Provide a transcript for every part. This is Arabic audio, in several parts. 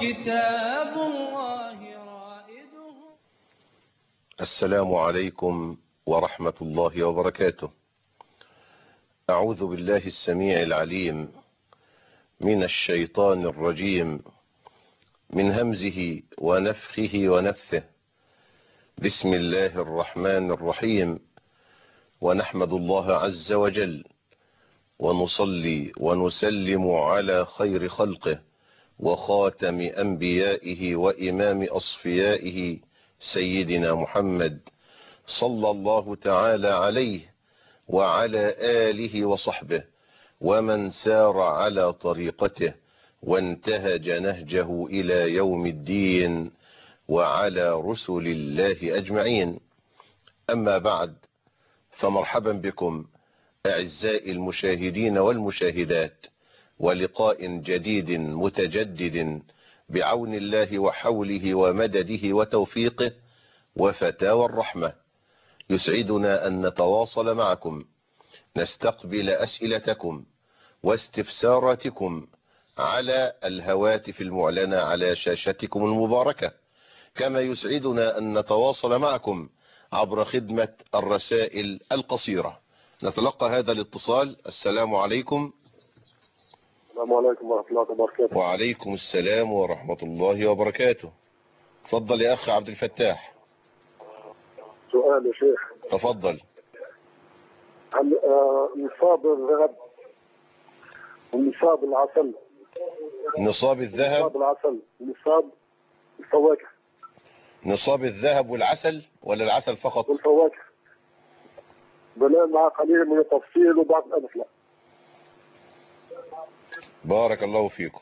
كتاب الله رائده. السلام عليكم ورحمة الله وبركاته. أعوذ بالله السميع العليم من الشيطان الرجيم، من همزه ونفخه ونفثه. بسم الله الرحمن الرحيم. ونحمد الله عز وجل ونصلي ونسلم على خير خلقه وخاتم أنبيائه وإمام أصفيائه سيدنا محمد صلى الله تعالى عليه وعلى آله وصحبه ومن سار على طريقته وانتهج نهجه إلى يوم الدين وعلى رسل الله أجمعين. أما بعد، فمرحبا بكم أعزائي المشاهدين والمشاهدات، ولقاء جديد متجدد بعون الله وحوله ومدده وتوفيقه وفتاوى الرحمة. يسعدنا أن نتواصل معكم، نستقبل أسئلتكم واستفساراتكم على الهواتف المعلنة على شاشتكم المباركة، كما يسعدنا أن نتواصل معكم عبر خدمة الرسائل القصيرة. نتلقى هذا الاتصال. السلام عليكم. السلام عليكم ورحمة الله وبركاته. وعليكم السلام ورحمة الله وبركاته. تفضل يا أخ عبد الفتاح. سؤال يا شيخ. تفضل. هل نصاب الذهب ونصاب العسل؟ نصاب الذهب، نصاب العسل، نصاب الفواكه. نصاب الذهب والعسل ولا العسل فقط؟ والفواكه. بناء مع قليل من التفصيل وبعض الأمثلة. بارك الله فيكم.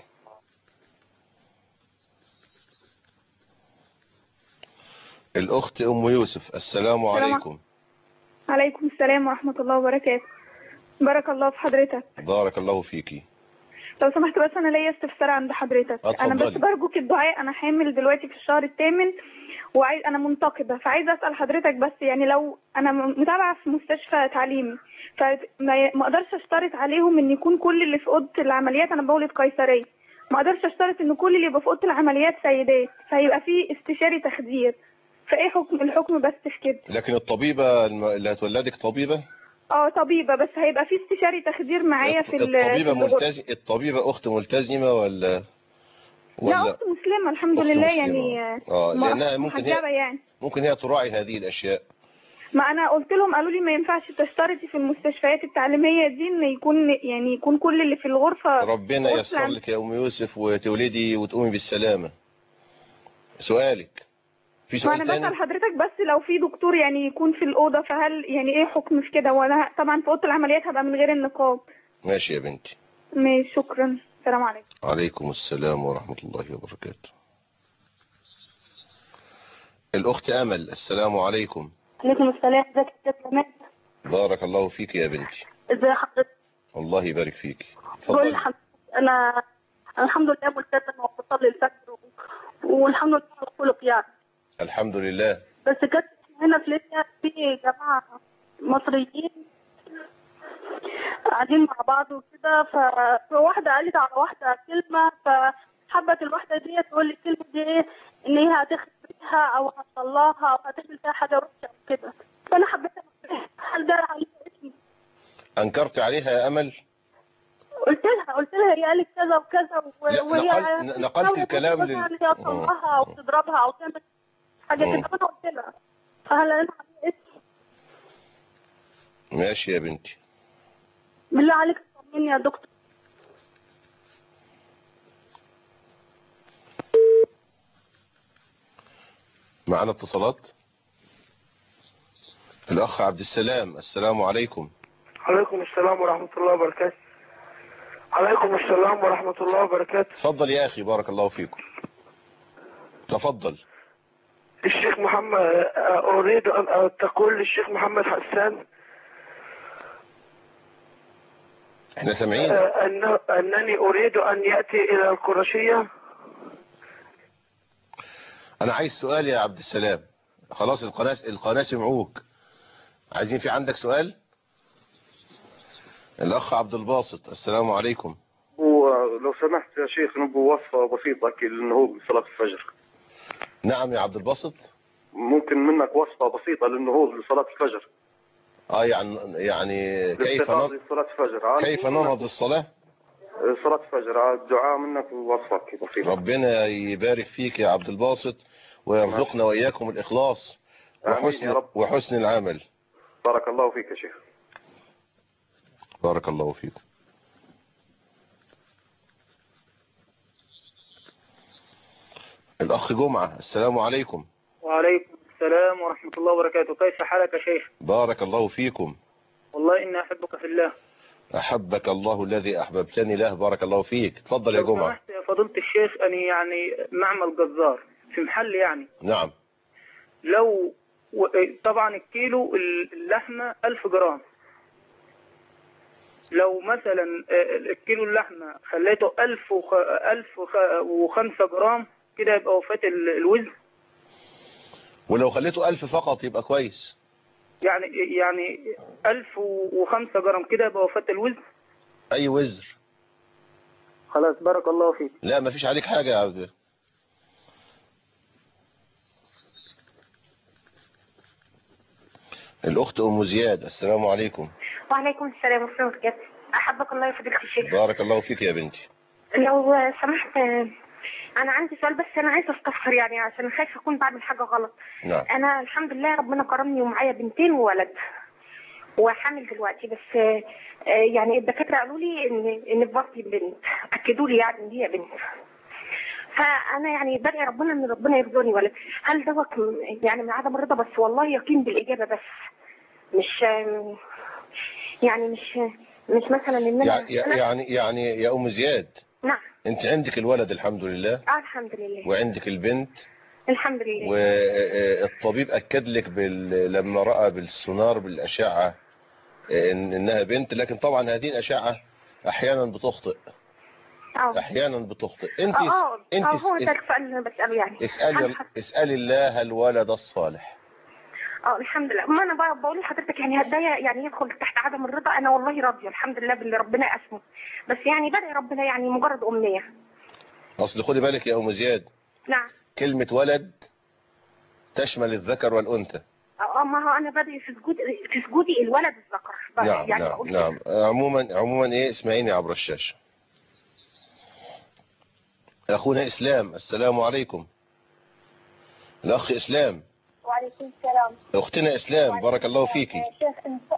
الأخت أم يوسف. السلام عليكم. عليكم السلام ورحمة الله وبركاته. بارك الله في حضرتك. بارك الله فيكي. لو سمحت بس أنا ليا استفسار عند حضرتك. أنا بس برجوك الدعاء. أنا حامل دلوقتي في الشهر الثامن أنا منتقبة، فعايزة أسأل حضرتك بس يعني لو أنا متابعة في مستشفى تعليمي فما أقدرش أشترط عليهم إن يكون كل اللي في أوضة العمليات، أنا بولد قيصرية، ما أقدرش أشترط إن كل اللي يبقى في أوضة العمليات سيدات، فهيبقى في استشاري تخدير، فإيه الحكم بس في كده؟ لكن الطبيبة اللي هتولدك طبيبة؟ طبيبة، بس هيبقى في استشاري تخدير معايا في الطبيبة أخت ملتزمة ولا لا أخت مسلمة الحمد لله مسلمة. يعني لأنها ممكن هي تراعي هذه الأشياء. ما أنا قلت لهم، قالوا لي ما ينفعش تشترطي في المستشفيات التعليمية دي إن يكون كل اللي في الغرفة. ربنا ييسر لك يا أم يوسف وتولدي وتقومي بالسلامة. سؤالك في سؤال تاني؟ أنا بسأل حضرتك بس لو في دكتور يعني يكون في الأوضة، فهل يعني إيه حكم في كده؟ وأنا طبعا في أوضة العمليات هبقى من غير النقاب. ماشي يا بنتي. ماشي، شكرا. السلام عليكم. عليكم السلام ورحمة الله وبركاته. الأخت أمل. السلام عليكم. عليكم السلام. ازيك يا استاذ؟ بارك الله فيك يا بنتي. ازي حضرتك؟ الله يبارك فيك. اتفضلي. انا الحمد لله ملتزمه وبصلي الفجر والحمد لله على الخلق يعني. الحمد لله. بس كانت هنا في ليبيا في جماعه مصريين قاعدين مع بعض وكده، فواحده قالت على واحده كلمه، فحبت الواحده دي تقول لي الكلمه دي ايه، ان هي هتخبرها او هتطلعها او هتعمل فيها حاجه وحشه كده، فانا حبيت هل ده عليها اسمي؟ انكرت عليها يا امل؟ قلت لها هي قالت كذا وكذا وهي نقلت الكلام يعني تطلعها او تضربها او تعمل حاجه كده، فانا قلت لها فهل انا عليها اسمي؟ ماشي يا بنتي. بالله عليك طمني يا دكتور. معنا اتصالات. الأخ عبد السلام. السلام عليكم. عليكم السلام ورحمة الله وبركاته. عليكم السلام ورحمة الله وبركاته. تفضل يا أخي، بارك الله فيكم. تفضل. الشيخ محمد، أريد أن تقول للشيخ محمد حسان احنا سامعين أنني أريد أن يأتي إلى القرشية. أنا عايز سؤال يا عبد السلام. خلاص القناة سمعوك. عايزين في عندك سؤال؟ الأخ عبد الباسط. السلام عليكم. لو سمحت يا شيخ نبغى وصفة بسيطة للنهوض بصلاة الفجر. نعم يا عبد الباسط. ممكن منك وصفة بسيطة للنهوض لصلاة الفجر؟ يعني كيف ننهض الصلاة؟ صلاة الفجر، الدعاء منك ووصفة بسيطة. ربنا يبارك فيك يا عبد الباسط ويرزقنا وإياكم الإخلاص وحسن العمل. بارك الله فيك يا شيخ. بارك الله فيك. الأخ جمعة، السلام عليكم. وعليكم السلام ورحمة الله وبركاته. كيف حالك يا شيخ؟ بارك الله فيكم. والله إني أحبك في الله. أحبك الله الذي أحببتني له. بارك الله فيك. تفضل يا جمعة. لو سمحت يا فضيلة الشيخ، أنا يعني معمل جزار في محل يعني. نعم. لو طبعا الكيلو اللحمة 1000 جرام. لو مثلا الكيلو اللحمة خليته 1005 جرام كده يبقى وفاة الوزن. ولو خليته 1000 فقط يبقى كويس. يعني 1005 جرام كده يبقى وفاة الوزن. أي وزر. خلاص بارك الله فيك. لا مفيش عليك حاجة يا عبد. الأخت أم زياد، السلام عليكم. وعليكم السلام ورحمة الله وبركاته. أحبك الله يا فضيلة الشيخ. بارك الله فيك يا بنتي. لو سمحت أنا عندي سؤال، بس أنا عايزة أستفسر يعني عشان خايفة أكون بعمل حاجة غلط. نعم. أنا الحمد لله ربنا كرمني ومعايا بنتين وولد وحامل دلوقتي، بس يعني الدكاترة قالوا لي إن في بطني بنت، أكدوا لي يعني إن هي بنت. فأنا يعني بدعي ربنا إن ربنا يرزقني ولد. هل دوت يعني من عدم الرضا بس والله يقين بالإجابة، بس مش يعني مش مثلا ان يعني يا ام زياد. نعم. انت عندك الولد الحمد لله. الحمد لله. وعندك البنت الحمد لله. والطبيب اكد لك لما راى بالسونار بالاشعه انها بنت، لكن طبعا هذه الاشعه احيانا بتخطئ. احيانا بتخطئ. انت هو ده السؤال اللي انا بساله يعني. اسالي الله الولد الصالح. الحمد لله. ما انا بقول لحضرتك يعني هدايا يعني يدخل تحت عدم الرضا. انا والله راضيه الحمد لله باللي ربنا قسمه، بس يعني بدعي ربنا يعني مجرد امنيه. اصل خدي بالك يا ام زياد. نعم. كلمه ولد تشمل الذكر والانثى. ما هو انا بدعي في سجودي الولد الذكر. نعم يعني نعم. عموما ايه، اسمعيني عبر الشاشه. اخونا اسلام، السلام عليكم. الاخ اسلام. وعليكم السلام. اختنا اسلام، بارك الله فيكي. شيخ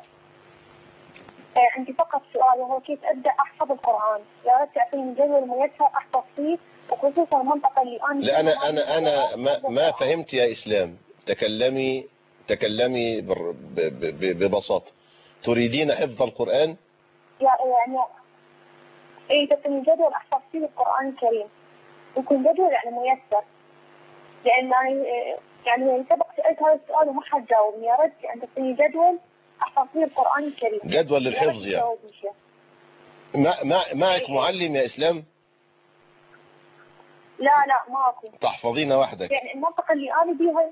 عندي فقط سؤال، وهو كيف ابدا احفظ القران؟ يا ريت تعطيني جدول ميسر احفظ فيه، وخصوصا المنطقه اللي انا. لا انا ما فهمت يا اسلام. تكلمي ببساطه. تريدين حفظ القران؟ يعني تعطيني جدول احفظ فيه القران الكريم، يكون جدول يعني ميسر، لان يعني سبق سألت هذا السؤال وما حد جاوبني. يا ريت أن تعطيني جدول أحفظ فيه القرآن الكريم. جدول للحفظ يعني. معك معلم يا إسلام؟ لا ماكو. تحفظين وحدك؟ يعني المنطقة اللي أنا بيها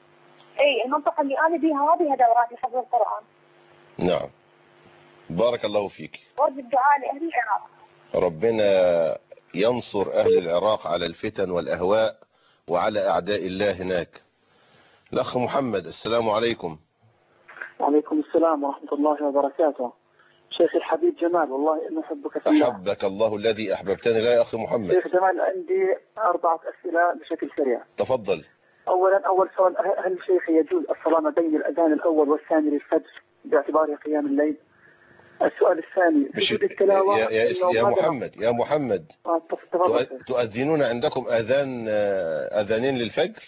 هذه دورات لحفظ القرآن. نعم. بارك الله فيك. وارجو الدعاء لأهل العراق. ربنا ينصر أهل العراق على الفتن والأهواء وعلى أعداء الله هناك. الأخ محمد، السلام عليكم. وعليكم السلام ورحمة الله وبركاته. شيخي الحبيب جمال، والله إني أحبك في الله. أحبك الله الذي أحببتني لا يا أخي محمد. شيخ جمال، عندي 4 أسئلة بشكل سريع. تفضل. أول سؤال، هل شيخي يجوز الصلاة ما بين الأذان الأول والثاني للفجر باعتباره قيام الليل؟ السؤال الثاني، سجود التلاوة. يا محمد تؤذنون عندكم أذانين للفجر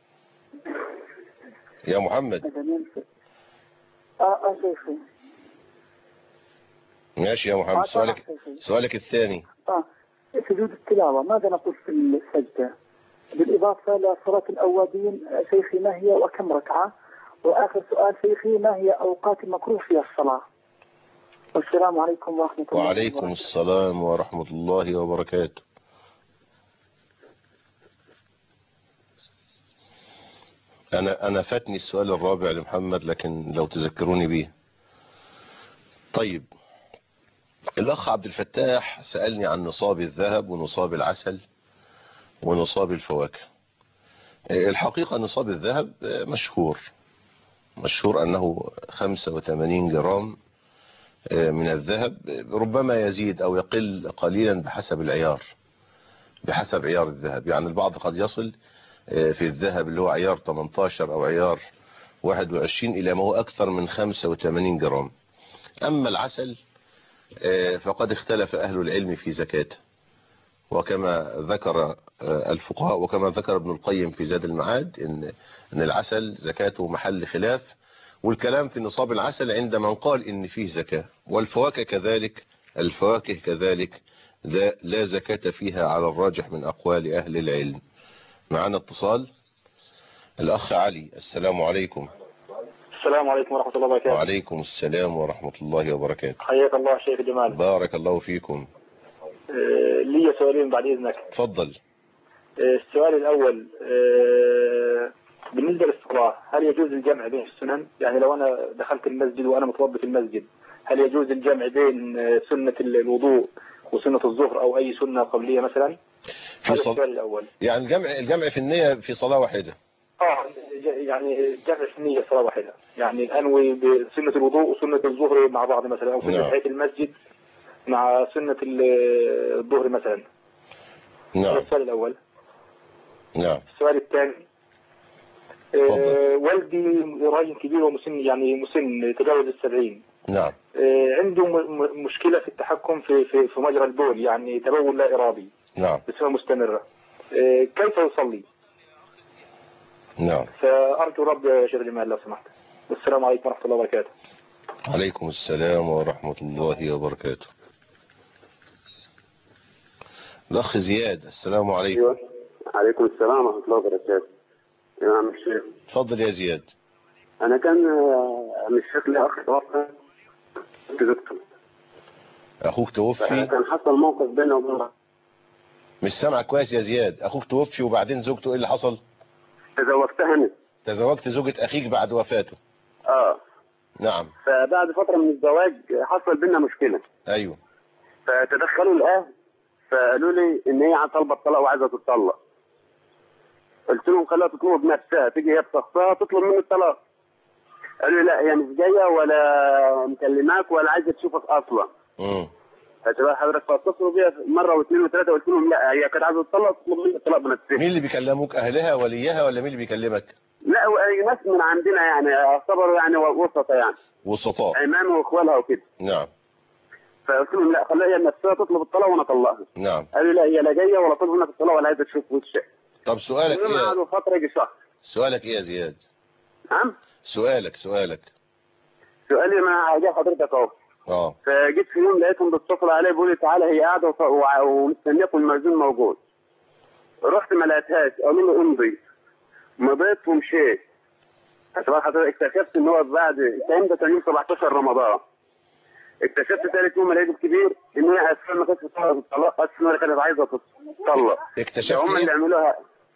يا محمد؟ أذانين شيخي. ماشي يا محمد. سؤالك الثاني. سجود التلاوة ماذا نقول في السجدة؟ بالإضافة لصلاة الأوابين شيخي ما هي وكم ركعة؟ وآخر سؤال شيخي، ما هي أوقات المكروه في الصلاة؟ والسلام عليكم ورحمة الله. وعليكم السلام ورحمة الله وبركاته. أنا فاتني السؤال الرابع لمحمد، لكن لو تذكروني به. طيب، الأخ عبد الفتاح سألني عن نصاب الذهب ونصاب العسل ونصاب الفواكه. الحقيقة نصاب الذهب مشهور أنه 85 جرام من الذهب، ربما يزيد أو يقل قليلا بحسب عيار الذهب. يعني البعض قد يصل في الذهب اللي هو عيار 18 أو عيار 21 إلى ما هو أكثر من 85 جرام. أما العسل فقد اختلف أهل العلم في زكاته، وكما ذكر الفقهاء وكما ذكر ابن القيم في زاد المعاد إن العسل زكاته محل خلاف، والكلام في نصاب العسل عند من قال إن فيه زكاة. والفواكه كذلك لا زكاة فيها على الراجح من أقوال أهل العلم. معنا اتصال، الأخ علي. السلام عليكم. السلام عليكم ورحمة الله وبركاته. وعليكم السلام ورحمة الله وبركاته. حياك الله شيخ جمال. بارك الله فيكم. لي سؤالين بعد إذنك. تفضل. السؤال الأول، بالنسبة للصلاة هل يجوز الجمع بين السنن؟ يعني لو أنا دخلت المسجد وأنا متوضئ في المسجد، هل يجوز الجمع بين سنة الوضوء وسنة الظهر أو أي سنة قبلية مثلا؟ هذا السؤال الأول. يعني الجمع في النية في صلاة واحدة. يعني جمع في النية صلاة واحدة، يعني أنوي بسنة الوضوء وسنة الظهر مع بعض مثلا، أو سنة تحية المسجد مع سنة الظهر مثلا. نعم. السؤال الأول. نعم. السؤال الثاني، والدي راجل كبير ومسن، يعني مسن تجاوز 70. نعم. عنده مشكلة في التحكم في مجرى البول، يعني تبول لا إرادي. نعم. بصفة مستمرة. كيف يصلي؟ نعم. فأرجو رب يا شيخ جمال لو سمحت. والسلام عليكم ورحمة الله وبركاته. عليكم السلام ورحمة الله وبركاته. الأخ زياد. السلام عليكم. أيوة. عليكم السلام ورحمة الله وبركاته. يا عم الشيخ. تفضل يا زياد. أنا كان الشيخ لي أخ توفى. أخوك توفي؟ كان حصل موقف بينه وبين. مش سامعك كويس يا زياد. أخوك توفي وبعدين زوجته إيه اللي حصل؟ تزوجتها أنا. تزوجت زوجة أخيك بعد وفاته؟ نعم. فبعد فترة من الزواج حصل بينا مشكلة. أيوه. فتدخلوا الأهل فقالوا لي إن هي طالبة الطلاق وعايزة تتطلق. قلت لهم خليها تطلب بنفسها، تيجي هي بشخصها تطلب مني الطلاق. قالوا لي لا هي مش جاية ولا مكلماك ولا عايزة تشوفك أصلا. فتبقى حضرتك فاتصلوا بيها مرة واثنين وثلاثة، قلت لهم لا هي كانت عايزة تطلق تطلب مني الطلاق بنفسها. مين اللي بيكلموك؟ أهلها وليها ولا مين اللي بيكلمك؟ لا ناس من عندنا يعني اعتبروا يعني وسطة يعني. وسطاء. عمام واخوالها وكده. نعم. فقلت لهم لا خليها هي نفسها تطلب الطلاق وانا اطلقها. نعم. قالوا لا هي لا جايه ولا طلبوا منك الطلاق ولا عايزه تشوف وشك. طب سؤالك ايه؟ قعدوا فتره يجي شهر. سؤالك ايه يا زياد؟ نعم. سؤالك. سؤالي ما جاي حضرتك اهو. فجيت في يوم لقيتهم بيتصلوا عليا بيقولوا لي تعالى هي قاعده ومستنياك والمأذون موجود. رحت ما لقيتهاش، قالوا لي امضي. مضيت ومشيت. طبعا حضرتك اكتشفت ان هو بعد الكلام ده كان يوم 17 رمضان. اكتشفت ثالث يوم العيد الكبير ان هي اساسا ما كانتش طالبه الطلاق، اساسا كانت عايزه تتطلق. اكتشفت هم اللي عملوها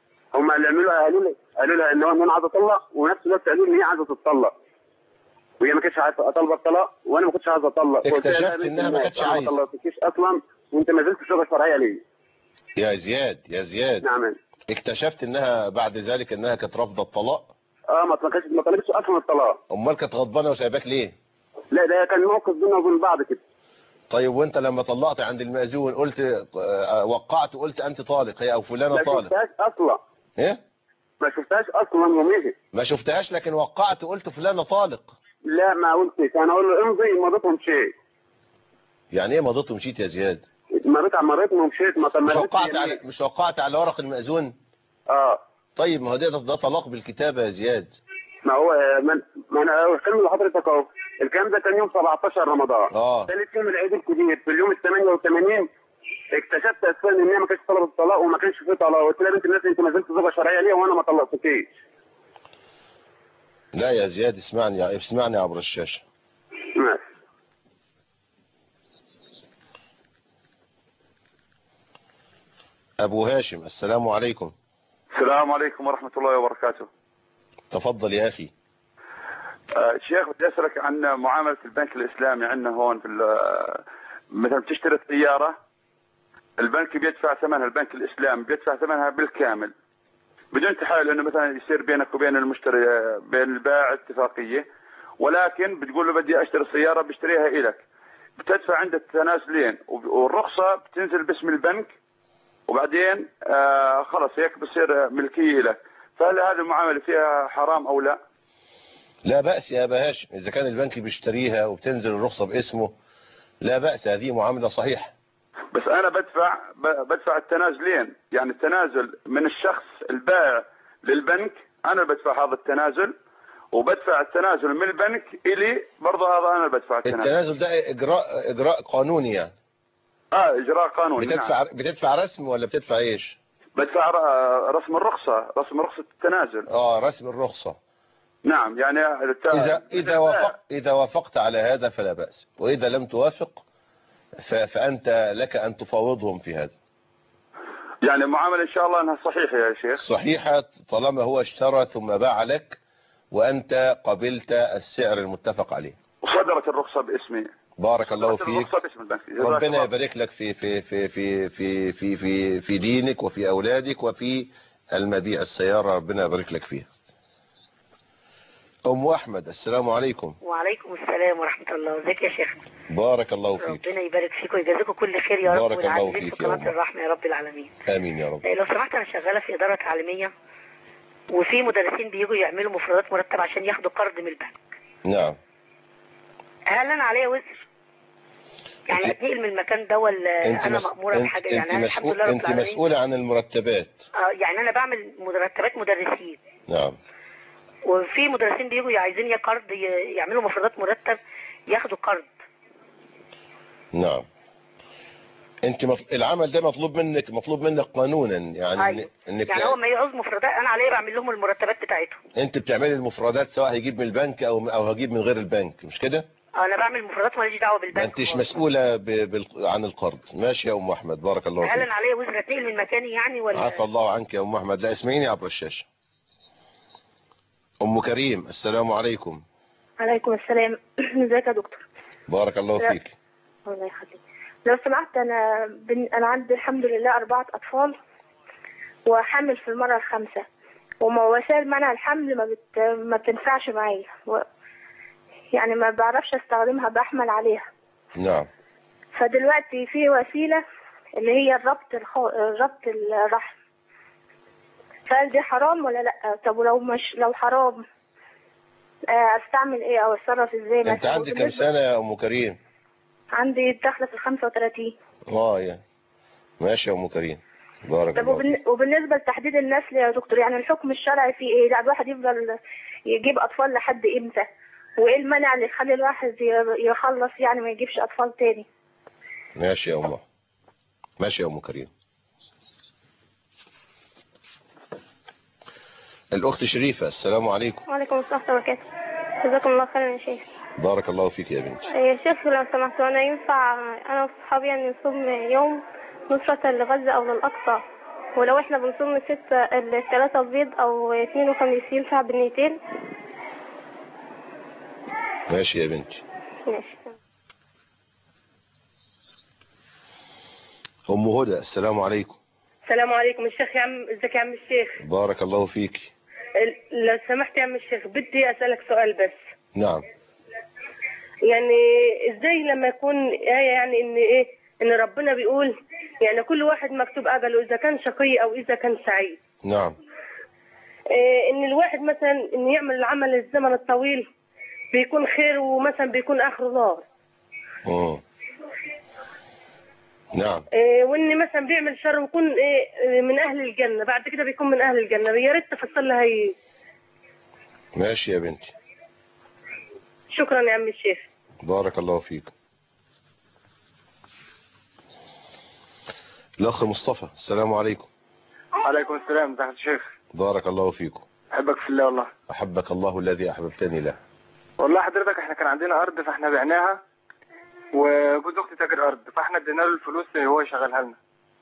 قالوا لها ان انا عايزه اطلق، ونفس الوقت قالوا لي ان هي عايزه تتطلق. وهي ما كانتش عايزه طالبه الطلاق وانا ما كنتش عايزه اطلق. اكتشفت انها ما كانتش عايزه. ما طلقتكيش اصلا وانت ما زلت شغل شرعيه ليه. يا زياد. نعم. اكتشفت انها بعد ذلك انها كانت رافضه الطلاق؟ ما طلبتش اصلا الطلاق. امال كانت غضبانه وسايباك ليه؟ لا ده كان موقف بيننا وبين بعض كده. طيب وانت لما طلقت عند المأذون قلت وقعت وقلت انت طالق هي او فلانه طالق؟ ما شفتهاش اصلا. ايه؟ ما شفتهاش اصلا يوميها. ما شفتهاش لكن وقعت وقلت فلانه طالق؟ لا ما قلتش، انا اقول له امضي مضيت ومشيت. يعني ايه مضيت ومشيت يا زياد؟ مريت ومشيت. مش وقعت على ورق المأذون؟ طيب ما هو ده طلاق بالكتابه يا زياد. ما هو ما انا قلت لحضرتك اهو الكلام ده كان يوم 17 رمضان. ثالث يوم العيد الكبير في اليوم ال 88 اكتشفت اساسا ان هي ما كانتش طلبت الطلاق وما كانش في طلاق. قلت لها بنت الناس انت ما زلت زوجه شرعيه ليه وانا ما طلقتكيش. لا يا زياد اسمعني عبر الشاشه. ماشي. ابو هاشم. السلام عليكم. السلام عليكم ورحمة الله وبركاته. تفضل يا أخي. شيخ بدي أسألك عن معاملة البنك الإسلامي عندنا هون في مثلا بتشتري السيارة، البنك بيدفع ثمنها، البنك الإسلامي بيدفع ثمنها بالكامل بدون تحايل انه مثلا يصير بينك وبين المشتري بين البائع اتفاقية، ولكن بتقول له بدي اشتري السيارة بشتريها إلك، بتدفع عند التنازلين والرخصة بتنزل باسم البنك، وبعدين خلص هيك بصير ملكية لك. فهل هذه المعاملة فيها حرام او لا؟ لا بأس يا أبا هاشم، إذا كان البنك بيشتريها وبتنزل الرخصة باسمه لا بأس، هذه معاملة صحيحة. بس أنا بدفع التنازلين، يعني التنازل من الشخص البائع للبنك، أنا بدفع هذا التنازل، وبدفع التنازل من البنك إلي برضه، هذا أنا بدفع التنازل ده إجراء قانوني يعني. إجراء قانوني. بتدفع رسم ولا بتدفع إيش؟ بدفع رسم الرخصة، رسم رخصة التنازل. رسم الرخصة. نعم يعني إذا وافقت على هذا فلا بأس، وإذا لم توافق فأنت لك أن تفاوضهم في هذا. يعني معاملة إن شاء الله أنها صحيحة يا شيخ. صحيحة طالما هو اشترى ثم باع لك وأنت قبلت السعر المتفق عليه. وصدرت الرخصة باسمي. بارك الله فيك. ربنا يبارك لك في في في في في في في في دينك وفي أولادك وفي المبيع السيارة، ربنا يبارك لك فيها. أم أحمد السلام عليكم. وعليكم السلام ورحمة الله. ازيك يا شيخ؟ بارك الله فيك. ربنا يبارك فيك ويجازيكم كل خير يا رب. بارك الله فيك في قناة الرحمة يا رب العالمين. آمين يا رب. لو سمحت، أنا شغالة في إدارة تعليمية، وفي مدرسين بيجوا يعملوا مفردات مرتب عشان ياخدوا قرض من البنك. نعم. هل أنا عليا وزر؟ يعني أتنقل من المكان ده ولا أنا مأمورة بحاجة؟ يعني أنا الحمد لله رب العالمين. أنت مسؤولة عن المرتبات. يعني أنا بعمل مرتبات مدرسين. نعم. وفي مدرسين بيجوا عايزين قرض، يعملوا مفردات مرتب ياخدوا قرض. نعم. انت العمل ده مطلوب منك قانونا يعني. أيوة. انك يعني هو ما يعوز مفردات انا عليه بعمل لهم المرتبات بتاعتهم. انت بتعملي المفردات سواء هيجيب من البنك او هجيب من غير البنك، مش كده؟ انا بعمل مفردات ماليش دعوه بالبنك. ما انتش مسؤوله عن القرض. ماشي يا ام احمد، بارك الله فيك. هل انا عليا وزر اتنقل من مكاني يعني ولا؟ عفى الله عنك يا ام احمد. لا اسمعيني عبر الشاشه. ام كريم السلام عليكم. عليكم السلام. ازيك يا دكتور؟ بارك الله فيك. الله يخليك. لو سمحت، انا عندي الحمد لله 4 اطفال وحامل في المره ال5، ووسائل منع الحمل ما بتنفعش معايا، يعني ما بعرفش استخدمها، بحمل عليها. نعم. فدلوقتي في وسيله اللي هي ربط الرحم، فهل دي حرام ولا لا؟ طب لو حرام استعمل ايه او اتصرف ازاي؟ انت عندك كم سنه يا ام كريم؟ عندي داخله في 35. يا ماشي يا ام كريم، بارك الله فيك. وبالنسبه لتحديد النسل يا دكتور، يعني الحكم الشرعي فيه ايه؟ يعني الواحد يفضل يجيب اطفال لحد امتى؟ وايه المانع اللي يخلي الواحد يخلص يعني ما يجيبش اطفال تاني؟ ماشي يا ام، ماشي يا ام كريم. الاخت شريفه السلام عليكم. وعليكم السلام ورحمه الله وبركاته. جزاكم الله خيرا يا شيخ. بارك الله فيك يا بنتي. يا شيخ لو سمحت، انا ينفع انا واصحابي يعني نصوم يوم نصرة لغزة او للاقصى، ولو احنا بنصوم 3 بيض او 2 وخميس ينفع بالنيتين؟ ماشي يا بنتي. ماشي. ام هدى السلام عليكم. السلام عليكم الشيخ. يا عم ازيك يا عم الشيخ؟ بارك الله فيك. لو سمحت يا عم الشيخ، بدي اسالك سؤال بس. نعم. يعني ازاي لما يكون يعني ان ايه، ان ربنا بيقول يعني كل واحد مكتوب اجله اذا كان شقي او اذا كان سعيد. نعم. ان الواحد مثلا ان يعمل العمل الزمن الطويل بيكون خير، ومثلا بيكون اخره نار. نعم. وان مثلا بيعمل شر ويكون من اهل الجنه، بعد كده بيكون من اهل الجنه. يا ريت تفصل لها هي. ماشي يا بنتي. شكرا يا عم الشيخ. بارك الله فيك. الاخ مصطفى السلام عليكم. وعليكم السلام. ازيك يا شيخ؟ بارك الله فيكم. احبك في الله والله. احبك الله الذي احببتني له. والله حضرتك احنا كان عندنا ارض فاحنا بعناها، وجوز اختي تاجر ارض، فاحنا ادينا له الفلوس هو يشغلها لنا.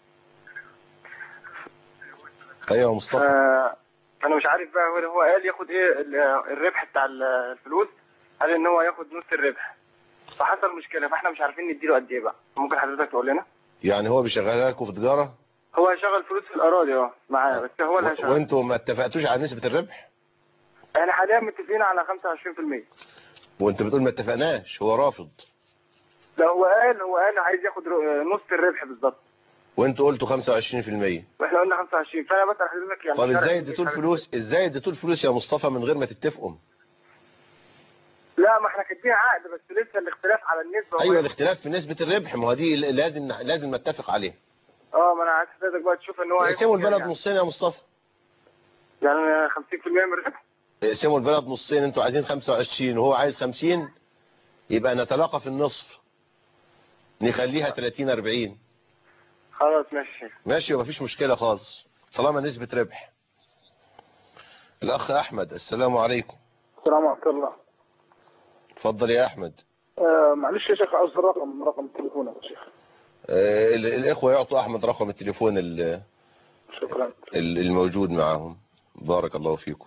ايوه يا مصطفى. انا مش عارف بقى هو قال ياخد ايه الربح بتاع الفلوس، قال ان هو ياخد نص الربح. فحصل مشكله فاحنا مش عارفين نديله قد ايه بقى. ممكن حضرتك تقول لنا؟ يعني هو بيشغلها لكم في تجاره؟ هو هيشغل فلوس في الاراضي معايا، بس هو اللي هيشغل. وانتوا ما اتفقتوش على نسبه الربح؟ احنا حاليا متفقين على 25%. وانت بتقول ما اتفقناش، هو رافض. لا هو قال عايز ياخد نص الربح بالظبط. وانتوا قلتوا 25%. واحنا قلنا 25. فانا بسال حضرتك يعني طب ازاي اديتوا الفلوس يا مصطفى من غير ما تتفقوا؟ لا ما احنا كاتبين عقد، بس لسه الاختلاف على النسبه. ايوه الاختلاف في نسبه الربح، ما هو دي لازم نتفق عليها. ما انا عايز حضرتك بقى تشوف ان هو اقسموا البلد نصين يا مصطفى. يعني 50% من الربح. اقسموا البلد نصين، انتوا عايزين 25 وهو عايز 50، يبقى نتلاقى في النصف، نخليها 30-40. خلاص ماشي. ماشي ومفيش مشكله خالص طالما نسبه ربح. الاخ احمد، السلام عليكم. السلام ورحمه الله. اتفضل يا احمد. معلش يا شيخ، عاوز رقم التليفون يا شيخ. الاخوه يعطوا احمد رقم التليفون شكرا الموجود معاهم. بارك الله فيكم.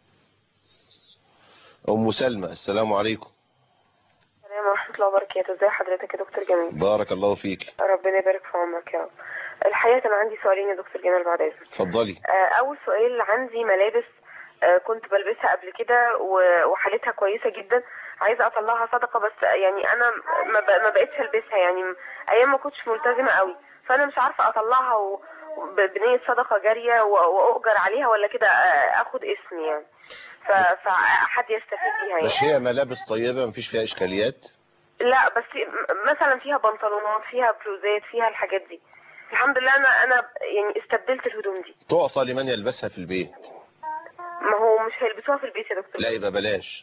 ام سلمى، السلام عليكم. السلام ورحمه الله وبركاته. ازي حضرتك يا دكتور جميل؟ بارك الله فيك. ربنا يبارك في عمرك يا رب. الحقيقه انا عندي سؤالين يا دكتور جمال بعد اذنك. اتفضلي. اول سؤال، عندي ملابس كنت بلبسها قبل كده وحالتها كويسه جدا، عايزه اطلعها صدقه، بس يعني انا ما بقتش البسها، يعني ايام ما كنتش ملتزمه قوي، فانا مش عارفه اطلعها بنيه صدقه جاريه واؤجر عليها، ولا كده اخد اسمي يعني، فحد يستفيد بيها يعني. مش هي ملابس طيبه مفيش فيها اشكاليات؟ لا بس مثلا فيها بنطلونات، فيها بلوزات، فيها الحاجات دي. الحمد لله انا يعني استبدلت الهدوم دي. تعطى لمن يلبسها في البيت. ما هو مش هيلبسوها في البيت يا دكتور. لا يبقى بلاش.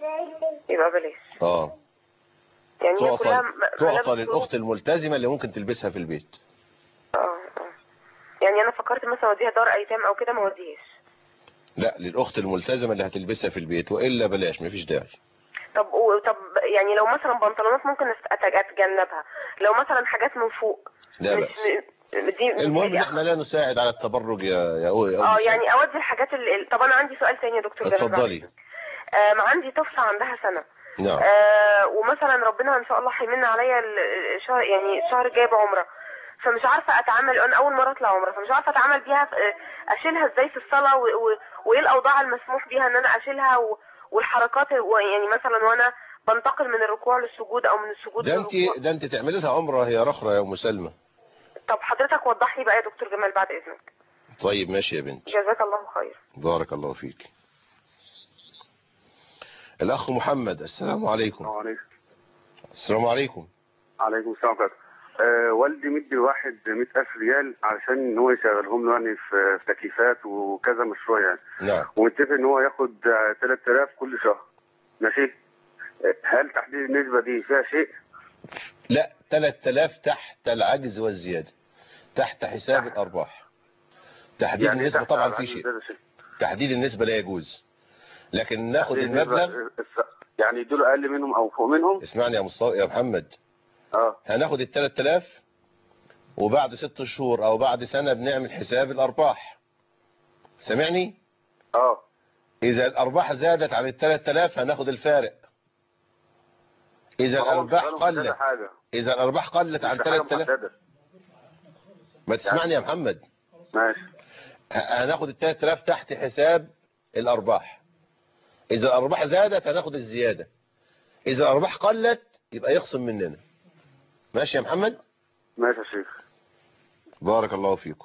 يعني تعطى للاخت الملتزمه اللي ممكن تلبسها في البيت. يعني انا فكرت مثلا اوديها دار ايتام او كده، ما اوديهاش. لا، للاخت الملتزمه اللي هتلبسها في البيت، والا بلاش مفيش داعي. طب يعني لو مثلا بنطلونات ممكن اتجنبها، لو مثلا حاجات من فوق لا بأس. المهم احنا لا نساعد على التبرج يا يعني اودي الحاجات طب انا عندي سؤال ثاني يا دكتور. اتفضلي. عندي طفله عندها سنه. نعم. ومثلا ربنا ان شاء الله هيمن عليا الشهر، يعني الشهر الجاي بعمره، فمش عارفه اتعامل، انا اول مره اطلع عمره، فمش عارفه اتعامل بيها، اشيلها ازاي في الصلاه، وايه الاوضاع المسموح بيها ان انا اشيلها، والحركات، يعني مثلا وانا بنتقل من الركوع للسجود او من السجود للركوع. ده انت تعملي لها عمره هي رخره يا ام سلمى. طب حضرتك وضح لي بقى يا دكتور جمال بعد اذنك. طيب ماشي يا بنتي. جزاك الله خير. بارك الله فيك. الاخ محمد، السلام عليكم. وعليكم السلام عليكم. عليكم السلام ورحمة الله. والدي مدي الواحد 100,000 ريال علشان ان هو يشغلهم له يعني في تكييفات وكذا مشروع يعني. نعم. ومتفق ان هو ياخد 3000 كل شهر. ماشي. هل تحديد النسبة دي فيها شيء؟ لا، 3000 تحت العجز والزيادة، تحت حساب الأرباح. تحديد يعني النسبة طبعا في شيء. تحديد النسبة لا يجوز، لكن ناخد المبلغ. يعني يدول أقل منهم أو فوق منهم. اسمعني يا محمد. هناخد 3000 وبعد 6 شهور أو بعد سنة بنعمل حساب الأرباح. سمعني؟ إذا الأرباح زادت عن 3000 هناخد الفارق. إذا الأرباح قلت عن 3000. ما تسمعني يا محمد. ماشي. هناخد 3000 تحت حساب الأرباح. إذا الأرباح زادت هناخد الزيادة. إذا الأرباح قلت يبقى يخصم مننا. ماشي يا محمد؟ ماشي يا شيخ. بارك الله فيكم.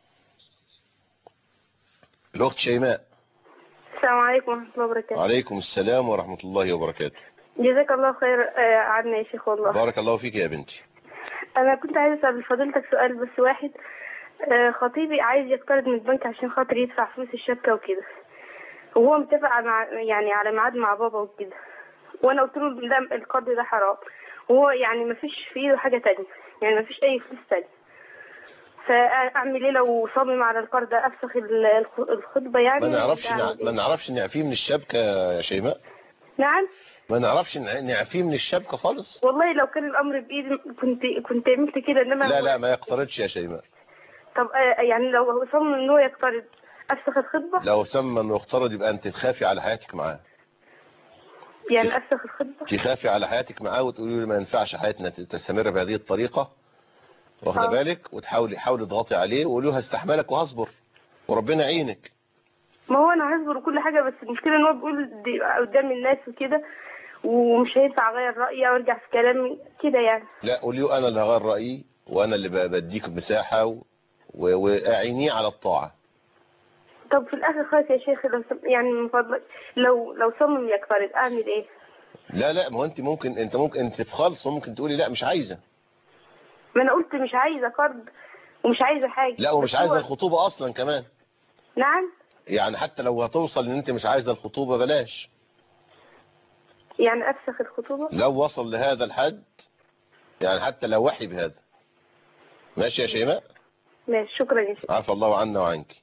الأخت شيماء. السلام عليكم ورحمة الله وبركاته. وعليكم السلام ورحمة الله وبركاته. جزاك الله خير عنا يا شيخ والله. بارك الله فيك يا بنتي. أنا كنت عايز أسأل فضيلتك سؤال بس واحد. خطيبي عايز يقترض من البنك عشان خاطر يدفع فلوس الشبكة وكده، وهو متفق يعني على ميعاد مع بابا وكده، وأنا قلت له ده القرض ده حرام، وهو يعني ما فيش في إيده حاجة تانية، يعني ما فيش أي فلوس تانية، فأعمل إيه لو صمم على القرض ده؟ أفسخ الخطبة يعني؟ ما نعرفش نعفيه من الشبكة يا شيماء. نعم. ما نعرفش نعفيه من الشبكة خالص. والله لو كان الأمر بإيدي كنت عملت كده، إنما لا ما يقترضش يا شيماء. طب يعني لو صمم إن هو يقترض أفسخ الخطبة؟ لو صمم إنه يقترض يبقى أنت تخافي على حياتك معاه. يعني افسخ الخطبه؟ تخافي على حياتك معاه وتقولي له ما ينفعش حياتنا تستمر بهذه الطريقه، واخده بالك، وتحاولي تضغطي عليه وقولي له هستحملك وهصبر وربنا يعينك. ما هو انا هصبر وكل حاجه، بس المشكله ان هو بيقول دي قدام الناس وكده، ومش هينفع اغير رايي او ارجع في كلامي كده يعني. لا قولي له انا اللي هغير رايي وانا اللي بديك مساحه واعينيه على الطاعه. طب في الاخر خالص يا شيخ، يعني من فضلك لو صمم يكفرد اعمل ايه؟ لا ما هو انت ممكن في خالص ممكن تقولي لا مش عايزه. ما انا قلت مش عايزه فرض ومش عايزه حاجه. لا ومش عايزه الخطوبه اصلا كمان. نعم. يعني حتى لو هتوصل ان انت مش عايزه الخطوبه بلاش. يعني افسخ الخطوبه؟ لو وصل لهذا الحد، يعني حتى لو وحي بهذا. ماشي يا شيماء؟ ماشي، شكرا يا شيخ. عفى الله عنا وعنك.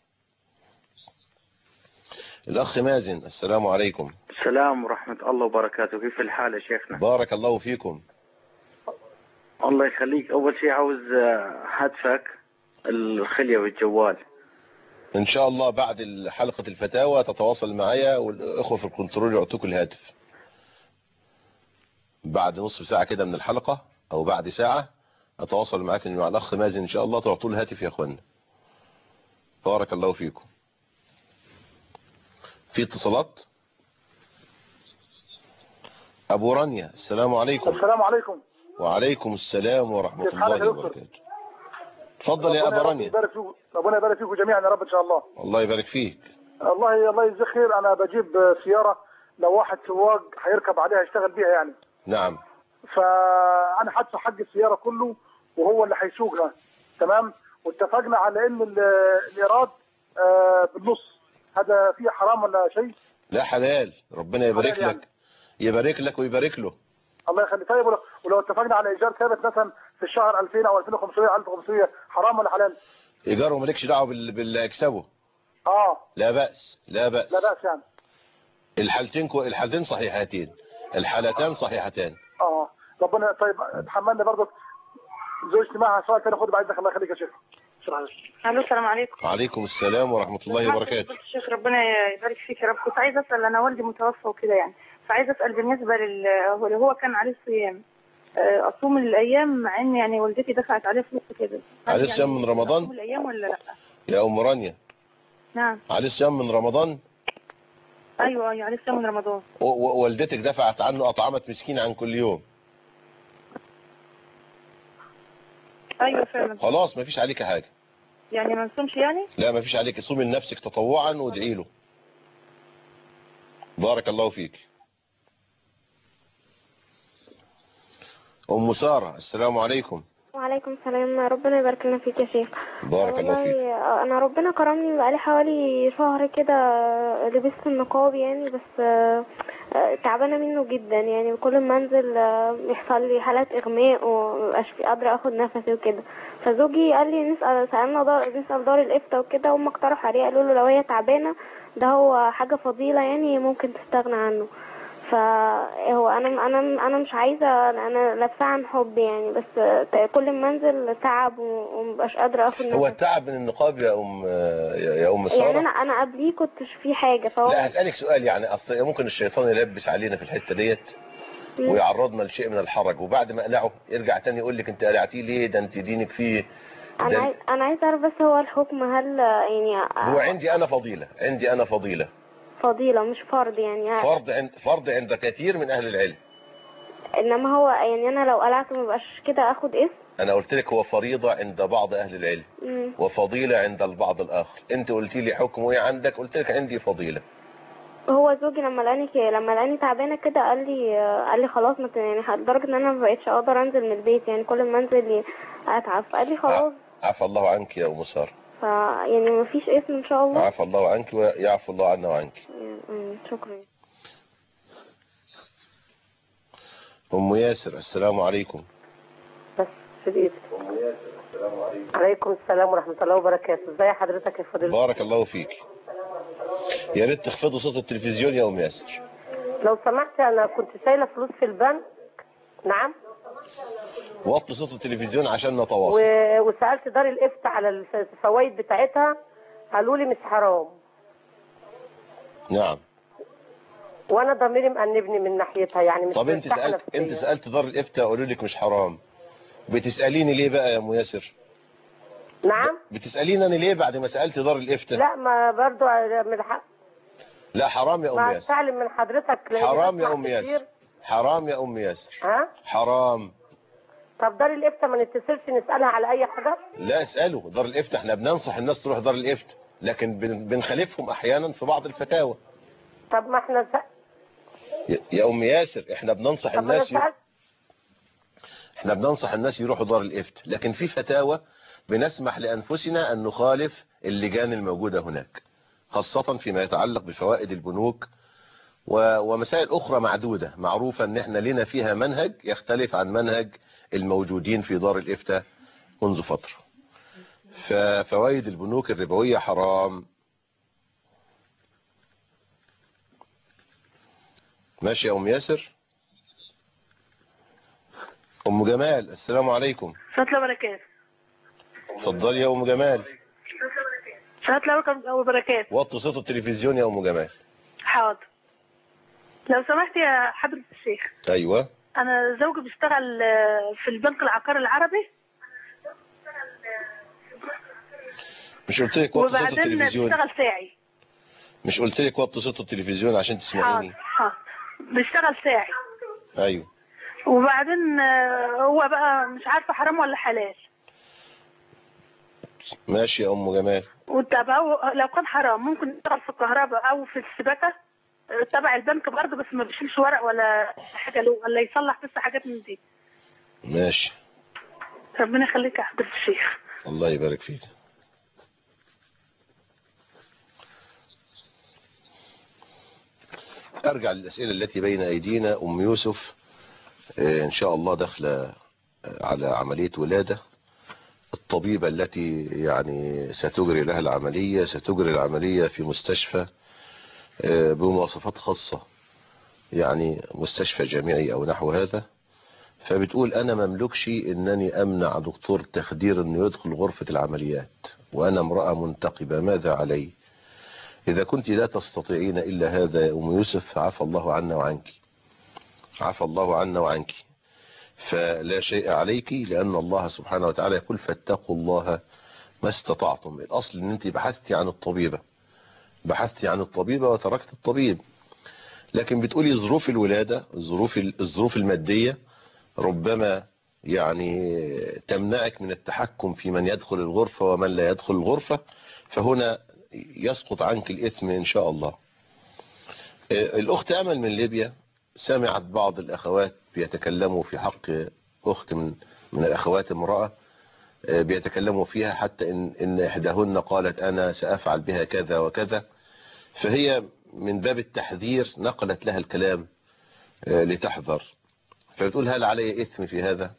الأخ مازن، السلام عليكم. السلام ورحمة الله وبركاته. كيف الحال يا شيخنا؟ بارك الله فيكم. الله يخليك. أول شيء عاوز هدفك الخلية بالجوال. إن شاء الله بعد حلقة الفتاوى تتواصل معايا والأخوة في الكنترول يعطوك الهاتف. بعد نصف ساعة كده من الحلقة أو بعد ساعة أتواصل معاك مع الأخ مازن إن شاء الله تعطوا الهاتف يا أخوانا. بارك الله فيكم. في اتصالات؟ أبو رانيا، السلام عليكم. السلام عليكم. وعليكم السلام ورحمة الله وبركاته. تفضل يا أبو رانيا. ربنا يبارك فيكم جميعا يا رب إن شاء الله. الله يبارك فيك. الله يجزيك خير. أنا بجيب سيارة لو واحد سواق هيركب عليها يشتغل بيها يعني. نعم. فأنا هدفع حق السيارة كله وهو اللي هيسوقها، تمام؟ واتفقنا على إن الإيراد بالنص. هذا فيه حرام ولا شيء؟ لا حلال، ربنا يبارك لك يعني. يبارك لك ويبارك له. الله يخليك. طيب ولو اتفقنا على ايجار ثابت مثلا في الشهر 2000 او 2500 1500 حرام ولا حلال؟ ايجاره مالكش دعوه باللي يكسبه. لا بأس لا بأس. لا بأس يعني. الحالتين صحيحتين، الحالتان صحيحتان. ربنا. طيب اتحملنا برضه زوجتي معها سؤال ثاني. خد بعد الله يخليك يا شيخ. الو السلام عليكم. وعليكم السلام ورحمة الله وبركاته. الشيخ ربنا يبارك فيك يا رب. كنت عايز اسال، انا والدي متوفى وكده يعني، فعايز اسال بالنسبه هو كان عليه صيام، اصوم الايام مع ان يعني والدتي دفعت عليه فلوس كده. عليه صيام من رمضان؟ اصوم الايام ولا لا؟ يا ام رانيا. نعم. عليه صيام من رمضان؟ ايوه عليه صيام من رمضان. والدتك دفعت عنه اطعمت مسكين عن كل يوم. ايوه فعلا. خلاص ما فيش عليك حاجه. يعني ما نصومش يعني؟ لا ما فيش عليك، صومي لنفسك تطوعا وادعي له. بارك الله فيك. ام ساره، السلام عليكم. وعليكم السلام. ربنا يبارك لنا فيك يا شيخ. بارك الله فيك. انا ربنا كرمني بقالي حوالي شهر كده، لبست النقاب يعني، بس تعبانه منه جدا يعني. كل ما انزل يحصل لي حالات اغماء ومبقاش قادره اخد نفسي وكده. فزوجي قال لي نسال دار الافتاء وكده، هم اقترحوا عليه قالوا له لو هي تعبانه ده هو حاجه فضيله يعني ممكن تستغنى عنه. فهو انا مش عايزه، انا لابسه عن حب يعني، بس كل ما انزل تعب ومبقاش قادره اخد نفسي. هو التعب من النقاب يا ام ساره؟ يعني انا قبليه كنتش في حاجه. فهو لا هسالك سؤال، يعني اصل ممكن الشيطان يلبس علينا في الحته ديت ويعرضنا لشيء من الحرج، وبعد ما اقلعه يرجع تاني يقول لك انت قلعتيه ليه؟ ده انت دينك فيه. انا عايز اعرف بس هو الحكم هل يعني هو عندي انا فضيلة مش فرض يعني. فرض عند كثير من اهل العلم. انما هو يعني انا لو قلعت ما بقاش كده اخد اسم. انا قلت لك هو فريضة عند بعض اهل العلم وفضيلة عند البعض الاخر. انت قلتي لي حكمه ايه عندك؟ قلت لك عندي فضيلة. هو زوجي لما لقاني تعبانه كده قال لي خلاص يعني، لدرجه ان انا ما بقتش اقدر انزل من البيت يعني، كل ما انزل اتعب. قال لي خلاص عفى الله عنك يا ام ساره. يعني ما فيش اسم ان شاء الله. عفى الله عنك ويعفو الله عنا وعنك. شكرا. ام ياسر، السلام عليكم. بس في ايدك. ام ياسر، السلام عليكم. عليكم السلام ورحمه الله وبركاته. ازي حضرتك يا فضيله؟ بارك الله فيك. يا ريت تخفضي صوت التلفزيون يا ام ياسر لو سمحت. انا كنت شايله فلوس في البنك. نعم. وطي صوت التلفزيون عشان نتواصل. وسالت دار الافتاء على الفوائد بتاعتها، قالوا لي مش حرام. نعم. وانا ضميري مأنبني من ناحيتها، يعني مش طب انت سألت دار الافتاء قالوا لك مش حرام، بتسأليني ليه بقى يا ام ياسر؟ نعم. بتسأليني انا ليه بعد ما سألت دار الافتاء؟ لا ما برضو من حق. لا حرام يا ام ياسر. استعلم من حضرتك. حرام يا ام ياسر. حرام يا ام ياسر. ها؟ حرام. طب دار الافتاء ما نتصلش نسألها على اي حاجة؟ لا اسألوا دار الافتاء، احنا بننصح الناس تروح دار الافتاء، لكن بنخالفهم احيانا في بعض الفتاوى. طب ما احنا يا ام ياسر احنا بننصح الناس احنا بننصح الناس يروحوا دار الافتاء، لكن في فتاوى بنسمح لانفسنا ان نخالف اللجان الموجودة هناك، خاصة فيما يتعلق بفوائد البنوك ومسائل اخرى معدودة معروفة ان احنا لنا فيها منهج يختلف عن منهج الموجودين في دار الافتاء منذ فترة. ففوائد البنوك الربوية حرام. ماشي يا ام ياسر. ام جمال السلام عليكم. ورحمة الله وبركاته. اتفضلي يا ام جمال. ورحمة الله وبركاته. وطي صوت التلفزيون يا ام جمال. حاضر. لو سمحت يا حضرة الشيخ. ايوه. انا زوجي بيشتغل في البنك العقاري العربي. مش قلت لك وطي صوت التلفزيون؟ وبعدين بيشتغل ساعي. مش قلت لك وطي صوت التلفزيون عشان تسمعيني؟ حاضر. بيشتغل ساعي. ايوه. وبعدين هو بقى مش عارفه حرام ولا حلال. ماشي يا ام جمال. لو كان حرام ممكن يشتغل في الكهرباء او في السباكه تبع البنك برضه، بس ما بيشيلش ورق ولا حاجه له، ولا يصلح بس حاجات من دي. ماشي. ربنا يخليك يا حضرة الشيخ. الله يبارك فيك. ارجع للاسئله التي بين ايدينا. ام يوسف ان شاء الله داخله على عمليه ولاده. الطبيبه التي يعني ستجري لها العمليه ستجري العمليه في مستشفى بمواصفات خاصه، يعني مستشفى جامعي او نحو هذا. فبتقول انا مملكش انني امنع دكتور تخدير انه يدخل غرفه العمليات، وانا امراه منتقبه، ماذا علي؟ إذا كنت لا تستطيعين إلا هذا يا أم يوسف عفى الله عنا وعنك، عفى الله عنا وعنك، فلا شيء عليك، لأن الله سبحانه وتعالى يقول فاتقوا الله ما استطعتم. الأصل أن أنت بحثتي عن الطبيبة، بحثتي عن الطبيبة وتركت الطبيب، لكن بتقولي ظروف الولادة، الظروف المادية ربما يعني تمنعك من التحكم في من يدخل الغرفة ومن لا يدخل الغرفة، فهنا يسقط عنك الإثم إن شاء الله. الأخت أمل من ليبيا سمعت بعض الأخوات بيتكلموا في حق أخت من الأخوات امرأة، بيتكلموا فيها حتى إن إحداهن قالت أنا سأفعل بها كذا وكذا، فهي من باب التحذير نقلت لها الكلام لتحذر. فبتقول هل علي إثم في هذا؟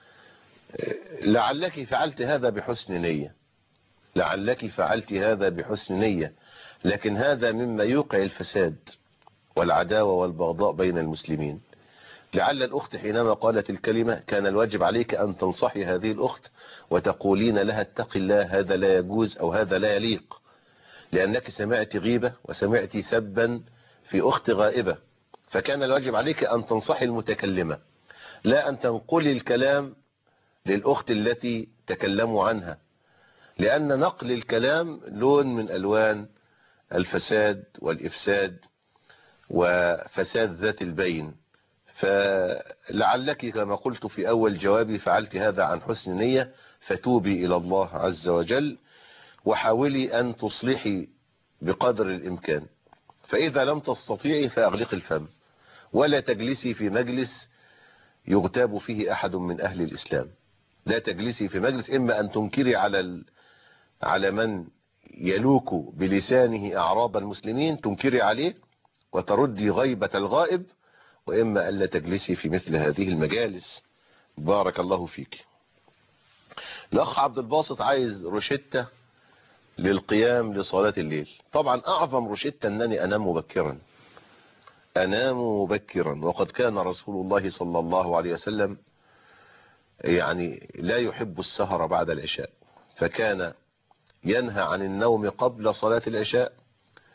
لعلك فعلت هذا بحسن نية، لعلك فعلت هذا بحسن نية، لكن هذا مما يوقع الفساد والعداوة والبغضاء بين المسلمين. لعل الأخت حينما قالت الكلمة كان الواجب عليك أن تنصحي هذه الأخت وتقولين لها اتق الله، هذا لا يجوز أو هذا لا يليق، لأنك سمعت غيبة وسمعت سبا في أخت غائبة، فكان الواجب عليك أن تنصحي المتكلمة، لا أن تنقلي الكلام للأخت التي تكلموا عنها، لأن نقل الكلام لون من ألوان الفساد والإفساد وفساد ذات البين. فلعلك كما قلت في أول جوابي فعلت هذا عن حسن نية، فتوبي إلى الله عز وجل وحاولي أن تصلحي بقدر الإمكان، فإذا لم تستطيعي فأغلق الفم ولا تجلسي في مجلس يغتاب فيه أحد من أهل الإسلام. لا تجلسي في مجلس إما أن تنكري على من يلوك بلسانه أعراض المسلمين، تنكري عليه وتردي غيبة الغائب، وإما ألا تجلسي في مثل هذه المجالس. بارك الله فيك. الأخ عبد الباسط عايز روشتة للقيام لصلاة الليل. طبعا أعظم روشتة أنني أنام مبكرا، أنام مبكرا، وقد كان رسول الله صلى الله عليه وسلم يعني لا يحب السهر بعد العشاء، فكان ينهى عن النوم قبل صلاة العشاء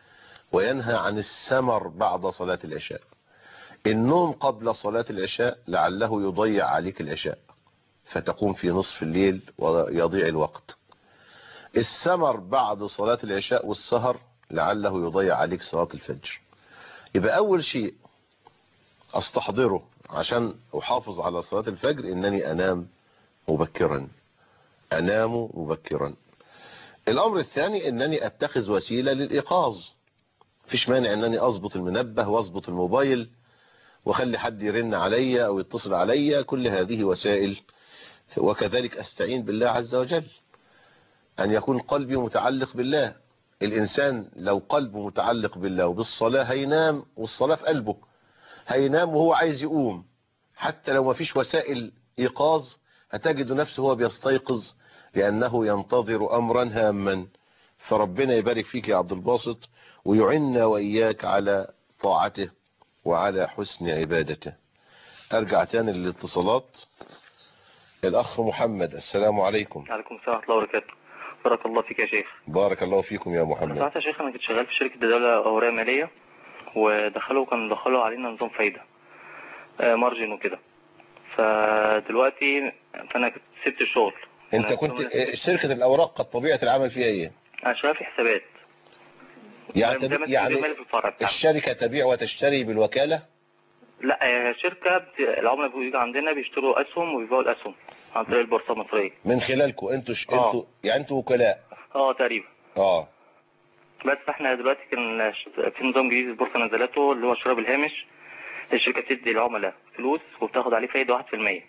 وينهى عن السمر بعد صلاة العشاء. النوم قبل صلاة العشاء لعله يضيع عليك العشاء فتقوم في نصف الليل ويضيع الوقت. السمر بعد صلاة العشاء والسهر لعله يضيع عليك صلاة الفجر. يبقى أول شيء أستحضره عشان أحافظ على صلاة الفجر إنني أنام مبكرا. أنام مبكرا. الأمر الثاني إنني أتخذ وسيلة للإيقاظ. فيش مانع إنني أضبط المنبه وأضبط الموبايل وخلي حد يرن عليا أو يتصل عليا، كل هذه وسائل. وكذلك أستعين بالله عز وجل، أن يكون قلبي متعلق بالله. الإنسان لو قلبه متعلق بالله وبالصلاة هينام والصلاة في قلبه، هينام وهو عايز يقوم، حتى لو ما فيش وسائل إيقاظ هتجد نفسه هو بيستيقظ لأنه ينتظر أمرا هاما. فربنا يبارك فيك يا عبد الباسط ويعنا وإياك على طاعته وعلى حسن عبادته. أرجع تاني للاتصالات. الأخ محمد، السلام عليكم. وعليكم السلام ورحمة الله وبركاته. بارك الله فيك يا شيخ. بارك الله فيكم يا محمد. سمعت يا شيخ، أنا كنت شغال في شركة دولة أوراق مالية، كانوا دخلوا علينا نظام فايدة مارجن وكده. فدلوقتي فأنا كنت سبت الشغل. أنت كنت شركة الأوراق قد طبيعة العمل فيها إيه؟ أنا شغال في حسابات. يعني الشركة تبيع وتشتري بالوكالة؟ لا، شركة العملاء بيجوا عندنا بيشتروا أسهم وبيبيعوا الأسهم عن طريق البورصة المصرية. من خلالكم انتوا يعني انتوا وكلاء؟ تقريبا. بس احنا دلوقتي كان في نظام جديد البورصة نزلته اللي هو الشراء بالهامش. الشركة بتدي العملاء فلوس وبتاخد عليه فايدة 1%.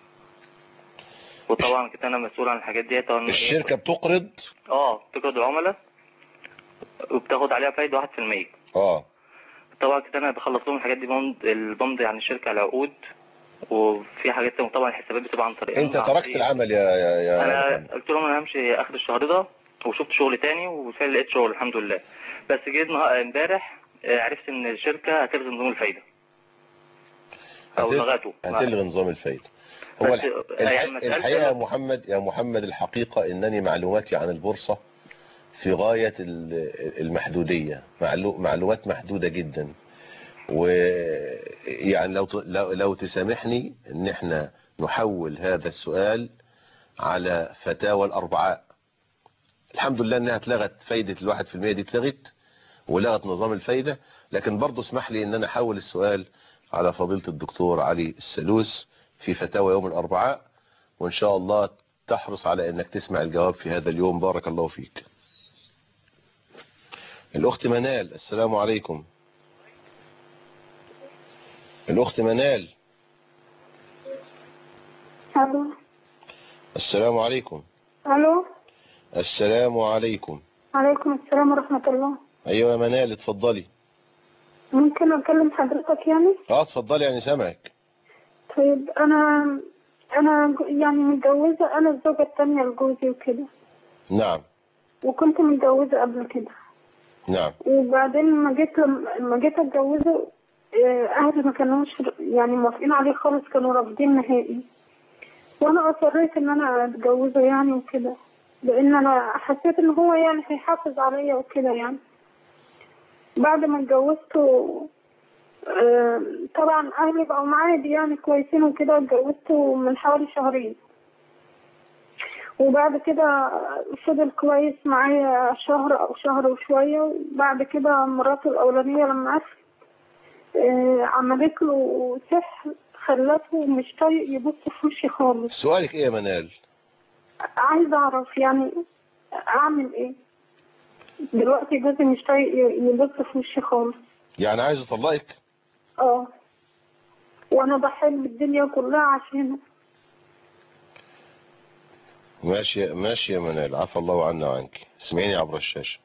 وطبعا كنت انا مسؤول عن الحاجات ديت. الشركة بتقرض؟ بتقرض العملاء وبتاخد عليها فايدة 1%. طبعا كنت انا بخلص لهم الحاجات دي، بمضي عن الشركة على عقود، وفي حاجات طبعا الحسابات بتبقى عن طريق. انت تركت العمل يا انا قلت لهم انا همشي اخر الشهر ده، وشفت شغل تاني وفعلا لقيت شغل الحمد لله. بس جيت امبارح عرفت ان الشركة هتلغي نظام الفايدة او لغته. هتلغي نظام الفايدة. هو الحقيقة يا محمد الحقيقة انني معلوماتي عن البورصة في غاية المحدودية، معلومات محدودة جدا. ويعني لو تسامحني ان احنا نحول هذا السؤال على فتاوى الأربعاء. الحمد لله انها اتلغت فايدة 1% دي، اتلغت ولغت نظام الفايدة. لكن برضو اسمح لي ان انا احول السؤال على فضيلة الدكتور علي السلوس في فتاوى يوم الأربعاء، وان شاء الله تحرص على انك تسمع الجواب في هذا اليوم. بارك الله فيك. الأخت منال، السلام عليكم. الأخت منال. الو. السلام عليكم. الو. السلام عليكم. عليكم السلام ورحمة الله. أيوة يا منال، اتفضلي. ممكن أكلم حضرتك يعني؟ اتفضلي، يعني سامعك. طيب أنا يعني متجوزة، أنا الزوجة الثانية لجوزي وكده. نعم. وكنت متجوزة قبل كده. نعم. وبعدين لما جيت أتجوزه، أهلي ما كانوش يعني موافقين عليه خالص، كانوا رافضين نهائي. وأنا أصريت إن أنا أتجوزه يعني وكده، لأن أنا حسيت إن هو يعني هيحافظ عليا وكده يعني. بعد ما اتجوزته طبعا أهلي بقوا معايا يعني كويسين وكده. اتجوزته من حوالي شهرين، وبعد كده فضل كويس معايا شهر أو شهر وشوية. وبعد كده مراته الأولانية لما عرفت عملت له سحر خلته مش طايق يبص في وشي خالص. سؤالك ايه يا منال؟ عايزة اعرف يعني اعمل ايه دلوقتي. جوزي مش طايق يبص في وشي خالص. يعني عايز اطلقك؟ وانا بحب الدنيا كلها عشانه. ماشي يا منال، عفى الله عنا وعنك. اسمعيني عبر الشاشة.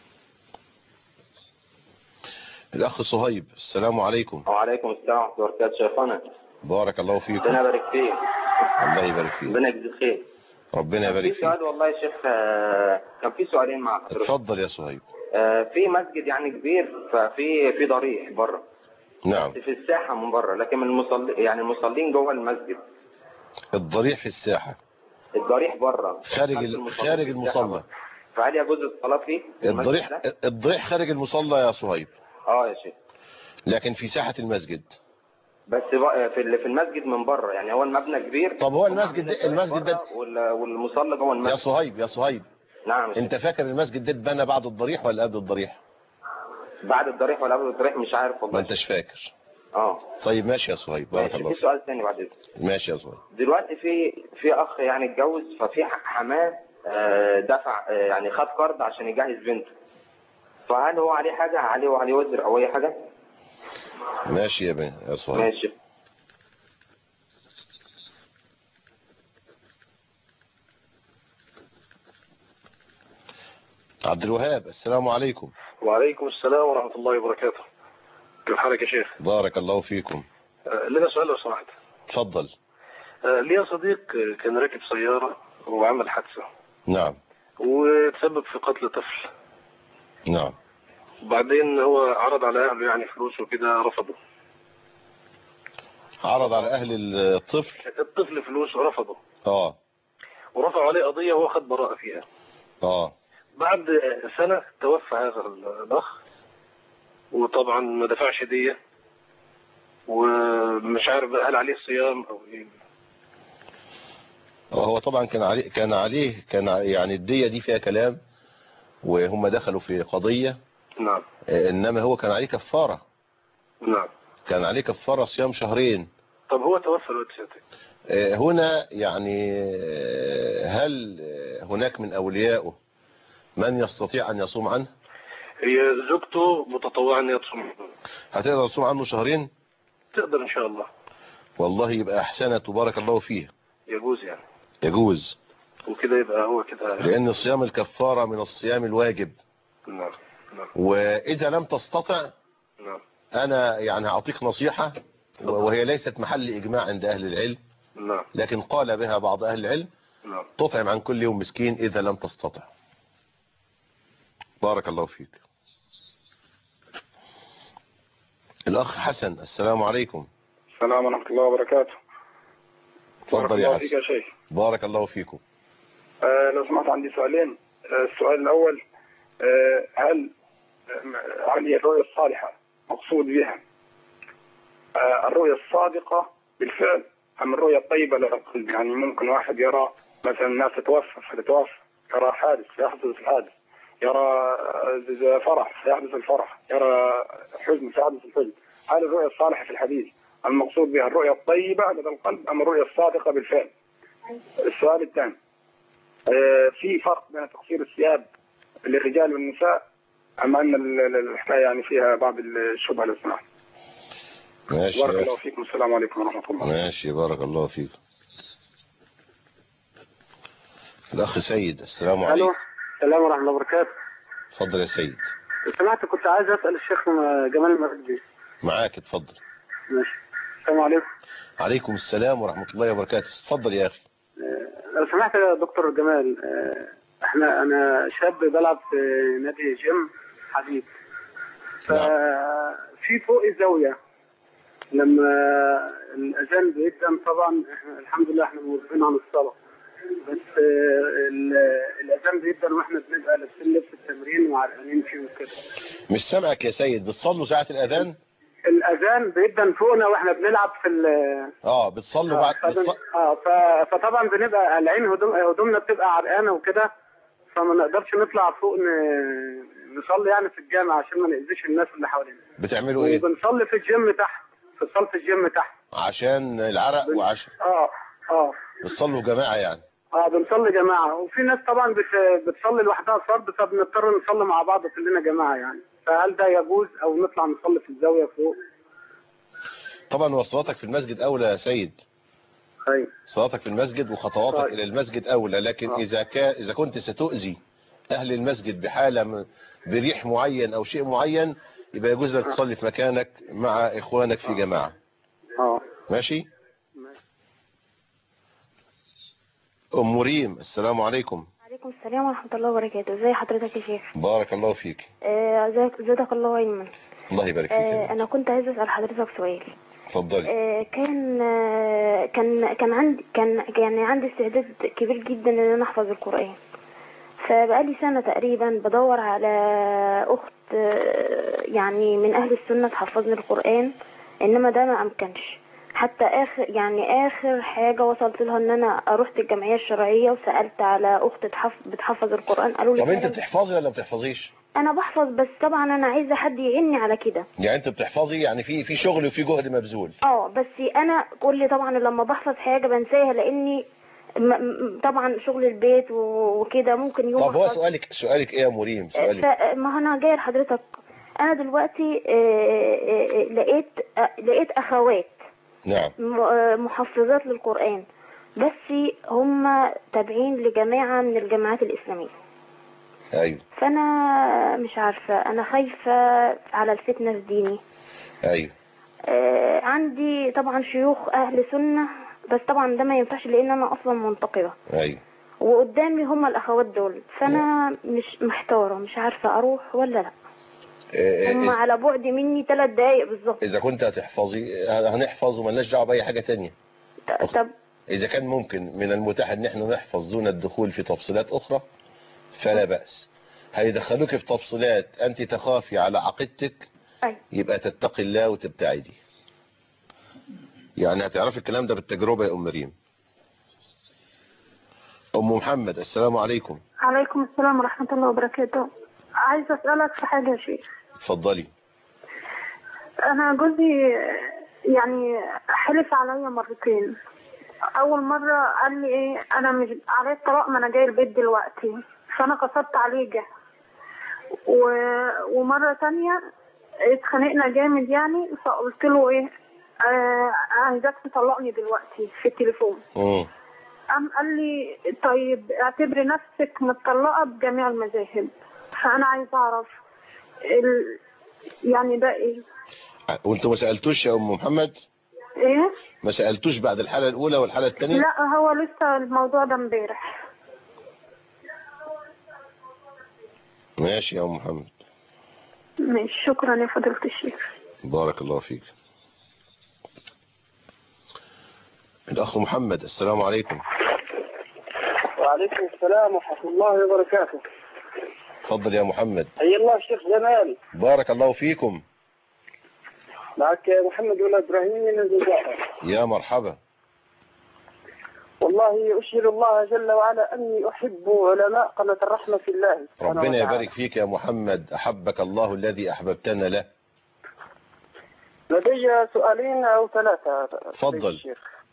الأخ صهيب، السلام عليكم. وعليكم السلام ورحمة الله وبركاته. شيخنا بارك الله فيكم. ربنا يبارك فيك. الله يبارك فيك. ربنا يجزيك خير. ربنا يبارك فيك. في سؤال والله يا شيخ، كان في سؤالين مع حضرتك. اتفضل يا صهيب. في مسجد يعني كبير، ففي ضريح بره. نعم. في الساحة من بره، لكن المصلين جوه المسجد. الضريح في الساحة. الضريح بره خارج المصلى. فهل يجوز الصلاة فيه؟ الضريح خارج المصلى يا صهيب. يا شيخ. لكن في ساحة المسجد. بس في المسجد من بره، يعني هو المبنى كبير. طب هو المسجد ده والمصلى جوه المسجد. يا صهيب نعم. انت فاكر المسجد ده اتبنى بعد الضريح ولا قبل الضريح؟ بعد الضريح ولا قبل الضريح مش عارف والله. ما انتش فاكر. طيب ماشي يا صهيب، بارك الله فيك. في سؤال ثاني بعد. ماشي يا صهيب. دلوقتي في اخ يعني اتجوز، ففي حماه دفع يعني خد قرض عشان يجهز بنته، فهل هو عليه حاجه، عليه وزر او اي حاجه؟ ماشي يا صهيب. ماشي. عبد الوهاب، السلام عليكم. وعليكم السلام ورحمة الله وبركاته. كيف حالك يا شيخ؟ بارك الله فيكم. لنا سؤال لو سمحت. اتفضل. لي صديق كان راكب سيارة وعمل حادثة. نعم. وتسبب في قتل طفل. نعم. وبعدين هو عرض على أهله يعني فلوس وكده، رفضوا. عرض على أهل الطفل فلوس ورفضوا. ورفعوا عليه قضية وهو خد براءة فيها. بعد سنة توفى هذا الأخ، وطبعا ما دفعش دية، ومش عارف هل عليه صيام أو إيه. هو طبعا كان عليه يعني الدية دي فيها كلام، وهم دخلوا في قضية. نعم. إنما هو كان عليه كفارة. نعم. كان عليه كفارة صيام شهرين. طب هو توفى دلوقتي. هنا يعني هل هناك من أوليائه من يستطيع أن يصوم عنه؟ هي زوجته متطوعة أن يصوم. هتقدر تصوم عنه شهرين؟ تقدر إن شاء الله. والله يبقى أحسنت وبارك الله فيه. يجوز يعني. يجوز. وكده يبقى هو كده. لأن الصيام الكفارة من الصيام الواجب. نعم. وإذا لم تستطع، أنا يعني هعطيك نصيحة، وهي ليست محل إجماع عند أهل العلم. لكن قال بها بعض أهل العلم. تطعم عن كل يوم مسكين إذا لم تستطع. بارك الله فيك. الأخ حسن، السلام عليكم. السلام ورحمة الله وبركاته. تفضل يا حسن. يا شيخ. بارك الله فيكم. لو سمحت عندي سؤالين. السؤال الأول، هل الرؤية الصالحة مقصود بها الرؤية الصادقة بالفعل أم الرؤية الطيبة للقلب؟ يعني ممكن واحد يرى مثلا الناس تتوفى يرى حادث فيحدث الحادث، يرى فرح فيحدث الفرح، يرى حزن فيحدث الحزن. هل الرؤية الصالحة في الحديث المقصود بها الرؤية الطيبة لدى القلب أم الرؤية الصادقة بالفعل؟ السؤال الثاني، في فرق بين تقصير الثياب للرجال والنساء أم أن الحكاية يعني فيها بعض الشبهة للسماح؟ ماشي. بارك الله فيكم. السلام عليكم ورحمة الله. ماشي، بارك الله فيكم. الأخ سيد، السلام عليكم. السلام ورحمة الله وبركاته. اتفضل يا سيد. سمعت كنت عايز أسأل الشيخ جمال المرجي. معاك، اتفضل. ماشي. السلام عليكم. عليكم السلام ورحمة الله وبركاته. اتفضل يا أخي. لو سمحت يا دكتور جمال، أنا شاب بلعب في نادي جيم حديد. ففي فوق زاوية لما الأذان بيقدم، طبعا احنا الحمد لله احنا موقفين عن الصلاة، بس الأذان بيقدم واحنا بنبقى لابسين لبس التمرين وعرقانين فيه وكده. مش سامعك يا سيد، بتصلوا ساعة الأذان؟ الأذان بيقدم فوقنا واحنا بنلعب في بتصلوا بعد فطبعا بنبقى قالعين، هدومنا بتبقى عرقانة وكده، فما نقدرش نطلع فوق نصلي يعني في الجامع عشان ما نأذيش الناس اللي حوالينا. بتعملوا ايه؟ وبنصلي في الجيم تحت، في صالة الجيم تحت عشان العرق وعشان بتصلوا جماعة يعني؟ بنصلي جماعة، وفي ناس طبعا بتصلي لوحدها فرض، فبنضطر نصلي مع بعض كلنا جماعة يعني. فهل ده يجوز او نطلع نصلي في الزاوية فوق؟ طبعا وصلاتك في المسجد اولى يا سيد. ايوه، صلاتك في المسجد وخطواتك الى المسجد اولى، لكن اذا كنت ستؤذي اهل المسجد بحالة بريح معين او شيء معين، يبقى يجوز لك تصلي في مكانك مع اخوانك في جماعة. ماشي. ام مريم، السلام عليكم. وعليكم السلام ورحمة الله وبركاته. ازي حضرتك يا شيخ؟ بارك الله فيك. جزاك الله ايمن. الله يبارك فيك. انا كنت عايزه اسال حضرتك سؤال. اتفضلي. كان عندي استعداد كبير جدا ان انا احفظ القرآن. فبقالي سنة تقريبا بدور على أخت يعني من أهل السنة تحفظني القرآن، إنما ده ما أمكنش. حتى آخر حاجة وصلت لها إن أنا أروح الجمعية الشرعية وسألت على أخت بتحفظ القرآن، قالوا لي طب أنت بتحفظي ولا ما بتحفظيش؟ أنا بحفظ، بس طبعا أنا عايزة حد يعيني على كده. يعني أنت بتحفظي، يعني في شغل وفي جهد مبذول. بس أنا كل طبعا لما بحفظ حاجة بنساها، لأني طبعا شغل البيت وكده ممكن يوم. طب هو سؤالك ايه يا مريم؟ سؤالك ما انا جاي لحضرتك. انا دلوقتي لقيت اخوات نعم محفظات للقرآن، بس هم تابعين لجماعة من الجماعات الإسلامية. ايوه. فانا مش عارفة، انا خايفة على الفتنة في ديني. ايوه. عندي طبعا شيوخ اهل سنة، بس طبعا ده ما ينفعش لان انا اصلا منتقبة. ايوه. وقدامي هم الاخوات دول، فانا مش محتارة، مش عارفة اروح ولا لا. هم على بعد مني 3 دقايق بالظبط. اذا كنت هتحفظي هنحفظ ومالناش دعوه باي حاجه تانية. طب اذا كان ممكن من المتاح ان احنا نحفظ دون الدخول في تفصيلات اخرى فلا باس. هيدخلوك في تفصيلات انت تخافي على عقيدتك، يبقى تتقي الله وتبتعدي. يعني هتعرفي الكلام ده بالتجربه يا ام مريم. ام محمد السلام عليكم. عليكم السلام ورحمة الله وبركاته. عايزة اسألك في حاجة يا شيخ. اتفضلي. انا جوزي يعني حلف عليا مرتين. اول مرة قال لي ايه، انا مش عليه الطلاق، ما انا جاي البيت دلوقتي، فانا قصدت عليه جه. ومرة تانية اتخانقنا جامد يعني، فقلت له ايه عايزاك تطلقني دلوقتي في التليفون. قام قال لي طيب اعتبري نفسك متطلقة بجميع المذاهب. فانا عايزة اعرف يعني ده ايه. وانتوا ما سألتوش يا ام محمد؟ ايه؟ ما سألتوش بعد الحالة الاولى والحالة الثانية؟ لا هو لسه الموضوع ده امبارح. ماشي يا ام محمد. ماشي، شكرا يا فضيلة الشيخ. بارك الله فيك. الأخ محمد السلام عليكم. وعليكم السلام ورحمة الله وبركاته. تفضل يا محمد. حيا الله الشيخ جمال. بارك الله فيكم. معك محمد ولا إبراهيم من الجزائر. يا مرحبا. والله أشهد الله جل وعلا أني أحب علماء قناة الرحمة في الله. ربنا يبارك فيك يا محمد، أحبك الله الذي أحببتنا له. لدي سؤالين أو 3. تفضل.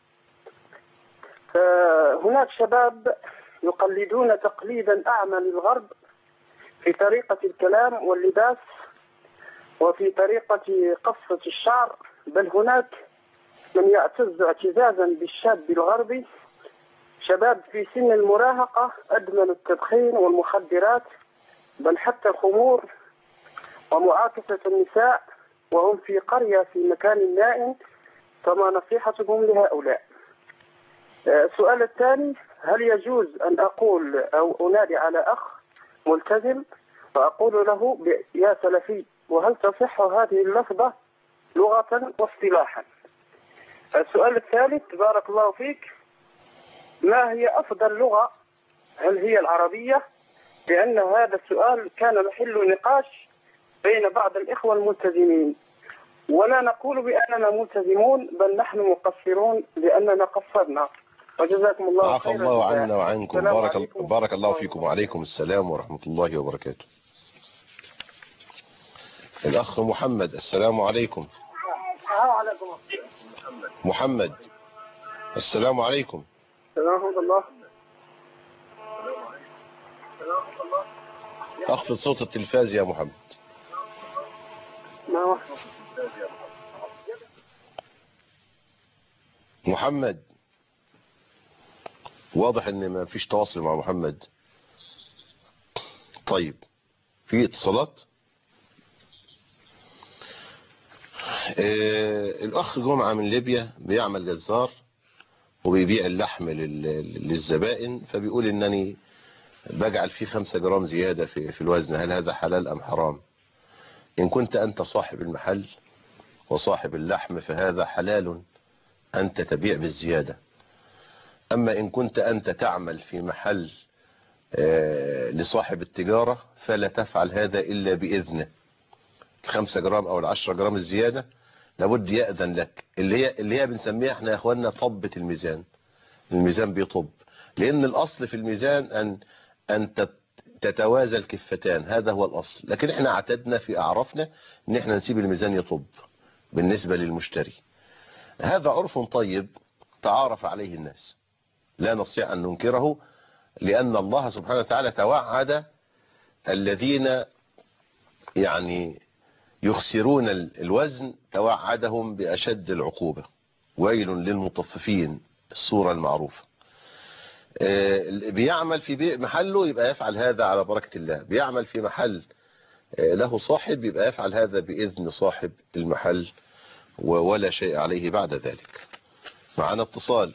هناك شباب يقلدون تقليدا أعمى للغرب في طريقة الكلام واللباس وفي طريقة قصة الشعر، بل هناك من يعتز اعتزازا بالشاب الغربي، شباب في سن المراهقة أدمنوا التدخين والمخدرات بل حتى الخمور ومعاكسة النساء وهم في قرية في مكان نائم، فما نصيحتهم لهؤلاء؟ السؤال الثاني، هل يجوز أن أقول أو أنادي على أخ ملتزم وأقول له يا سلفي، وهل تصح هذه اللفظة لغة واصطلاحا؟ السؤال الثالث، بارك الله فيك، ما هي أفضل لغة؟ هل هي العربية؟ لأن هذا السؤال كان محل نقاش بين بعض الإخوة الملتزمين، ولا نقول بأننا ملتزمون بل نحن مقصرون لأننا قصرنا. وجزاكم الله خيرا. عفى الله عنا وعنكم. بارك الله فيكم. وعليكم السلام ورحمة الله وبركاته. الأخ محمد السلام عليكم. محمد السلام عليكم. ورحمة الله. أخفض صوت التلفاز يا محمد. محمد واضح ان ما فيش تواصل مع محمد. طيب في اتصالات. الاخ جمعة من ليبيا بيعمل جزار وبيبيع اللحم للزبائن، فبيقول انني بجعل فيه 5 جرام زيادة في الوزن، هل هذا حلال ام حرام؟ ان كنت انت صاحب المحل وصاحب اللحم فهذا حلال، انت تبيع بالزيادة. اما ان كنت انت تعمل في محل لصاحب التجارة فلا تفعل هذا إلا بإذنه. 5 جرام أو 10 جرام الزيادة لابد يأذن لك، اللي هي بنسميها احنا يا اخواننا طبة الميزان. الميزان بيطب، لأن الأصل في الميزان أن تتوازى الكفتان، هذا هو الأصل. لكن احنا اعتدنا في أعرفنا ان احنا نسيب الميزان يطب بالنسبة للمشتري. هذا عرف طيب تعارف عليه الناس، لا نستطيع أن ننكره، لأن الله سبحانه وتعالى توعد الذين يعني يخسرون الوزن، توعدهم بأشد العقوبة. ويل للمطففين، الصورة المعروفة. بيعمل في محله يبقى يفعل هذا على بركة الله، بيعمل في محل له صاحب يبقى يفعل هذا بإذن صاحب المحل ولا شيء عليه بعد ذلك. معنا اتصال.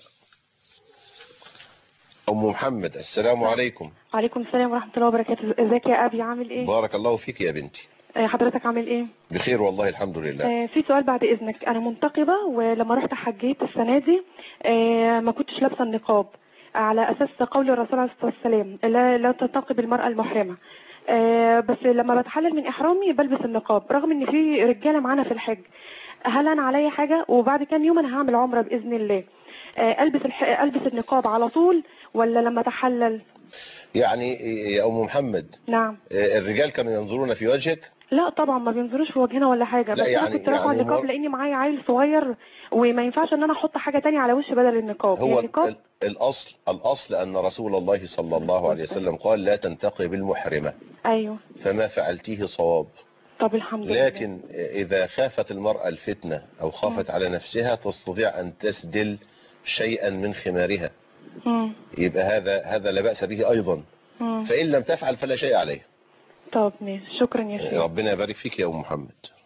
أم محمد، السلام عليكم. وعليكم السلام ورحمة الله وبركاته. ازيك يا أبي، عامل ايه؟ بارك الله فيك يا بنتي. حضرتك عامل ايه؟ بخير والله الحمد لله. في سؤال بعد اذنك. انا منتقبة، ولما رحت حجيت السنة دي ما كنتش لابسة النقاب على اساس قول الرسول عليه الصلاة والسلام لا تنتقب المرأة المحرمة. بس لما بتحلل من احرامي بلبس النقاب، رغم ان في رجالة معانا في الحج. هل انا عليا حاجة؟ وبعد كام يوم انا هعمل عمرة باذن الله، البس النقاب على طول ولا لما اتحلل؟ يعني يا ام محمد، نعم، الرجال كانوا ينظرون في وجهك؟ لا طبعا ما بينظروش في وجهنا ولا حاجه، بس يعني انا كنت رافعه النقاب لاني معايا عيل صغير، وما ينفعش ان انا احط حاجه تانية على وشي بدل النقاب. هو النقاب الاصل ان رسول الله صلى الله عليه وسلم قال لا تنتقب المحرمه. ايوه، فما فعلتيه صواب. طب الحمد لله. لكن اذا خافت المراه الفتنه او خافت على نفسها تستطيع ان تسدل شيئا من خمارها، يبقى هذا لا بأس به ايضا. فان لم تفعل فلا شيء عليه. طب ماشي، شكرا يا شيخ. ربنا يبارك فيك يا ام محمد.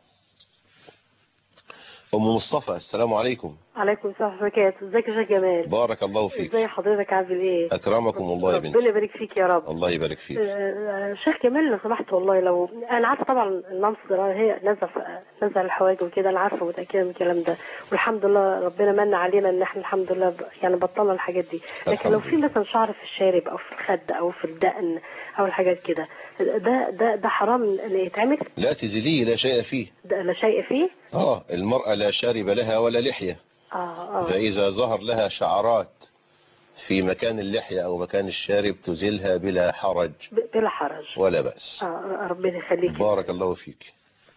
ام مصطفى، السلام عليكم. عليكم السلام ورحمة الله وبركاته. ازيك يا شيخ جمال؟ بارك الله فيك. ازي حضرتك، عامل ايه؟ اكرمكم الله يا بنتي. ربنا يبارك فيك يا رب. الله يبارك فيك. شيخ جمال لو سمحت، والله لو انا عارفه طبعا المنصب هي نزل الحواجب وكده، انا عارفه متاكده من الكلام ده، والحمد لله ربنا من علينا ان احنا الحمد لله يعني بطلنا الحاجات دي. لكن لو في مثلا شعر في الشارب او في الخد او في الدقن او الحاجات كده، ده حرام ان يتعمل؟ لا تزيليه، لا شيء فيه. لا شيء فيه؟ المرأة لا شارب لها ولا لحية. فإذا ظهر لها شعرات في مكان اللحية أو مكان الشارب تزيلها بلا حرج. بلا حرج ولا بأس. ربنا يخليك. بارك الله فيك.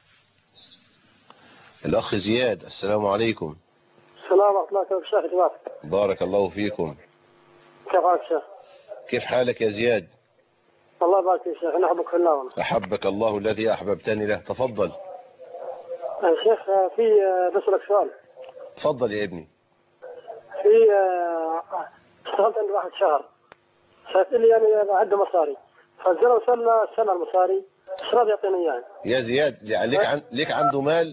الأخ زياد، السلام عليكم. السلام ورحمة الله وبركاته. بارك الله فيكم. كيف حالك شيخ؟ كيف حالك يا زياد؟ الله يبارك فيك شيخ، نحبك في الله. أحبك الله الذي أحببتني له. تفضل. شيخ، في بسألك سؤال. تفضل يا ابني. في اشتغلت عند واحد شهر، شايف لي يعني عنده مصاري، فالزلمه وصلنا السنه المصاري، ايش راضي يعطيني اياه؟ يا زياد، ليك عنده مال؟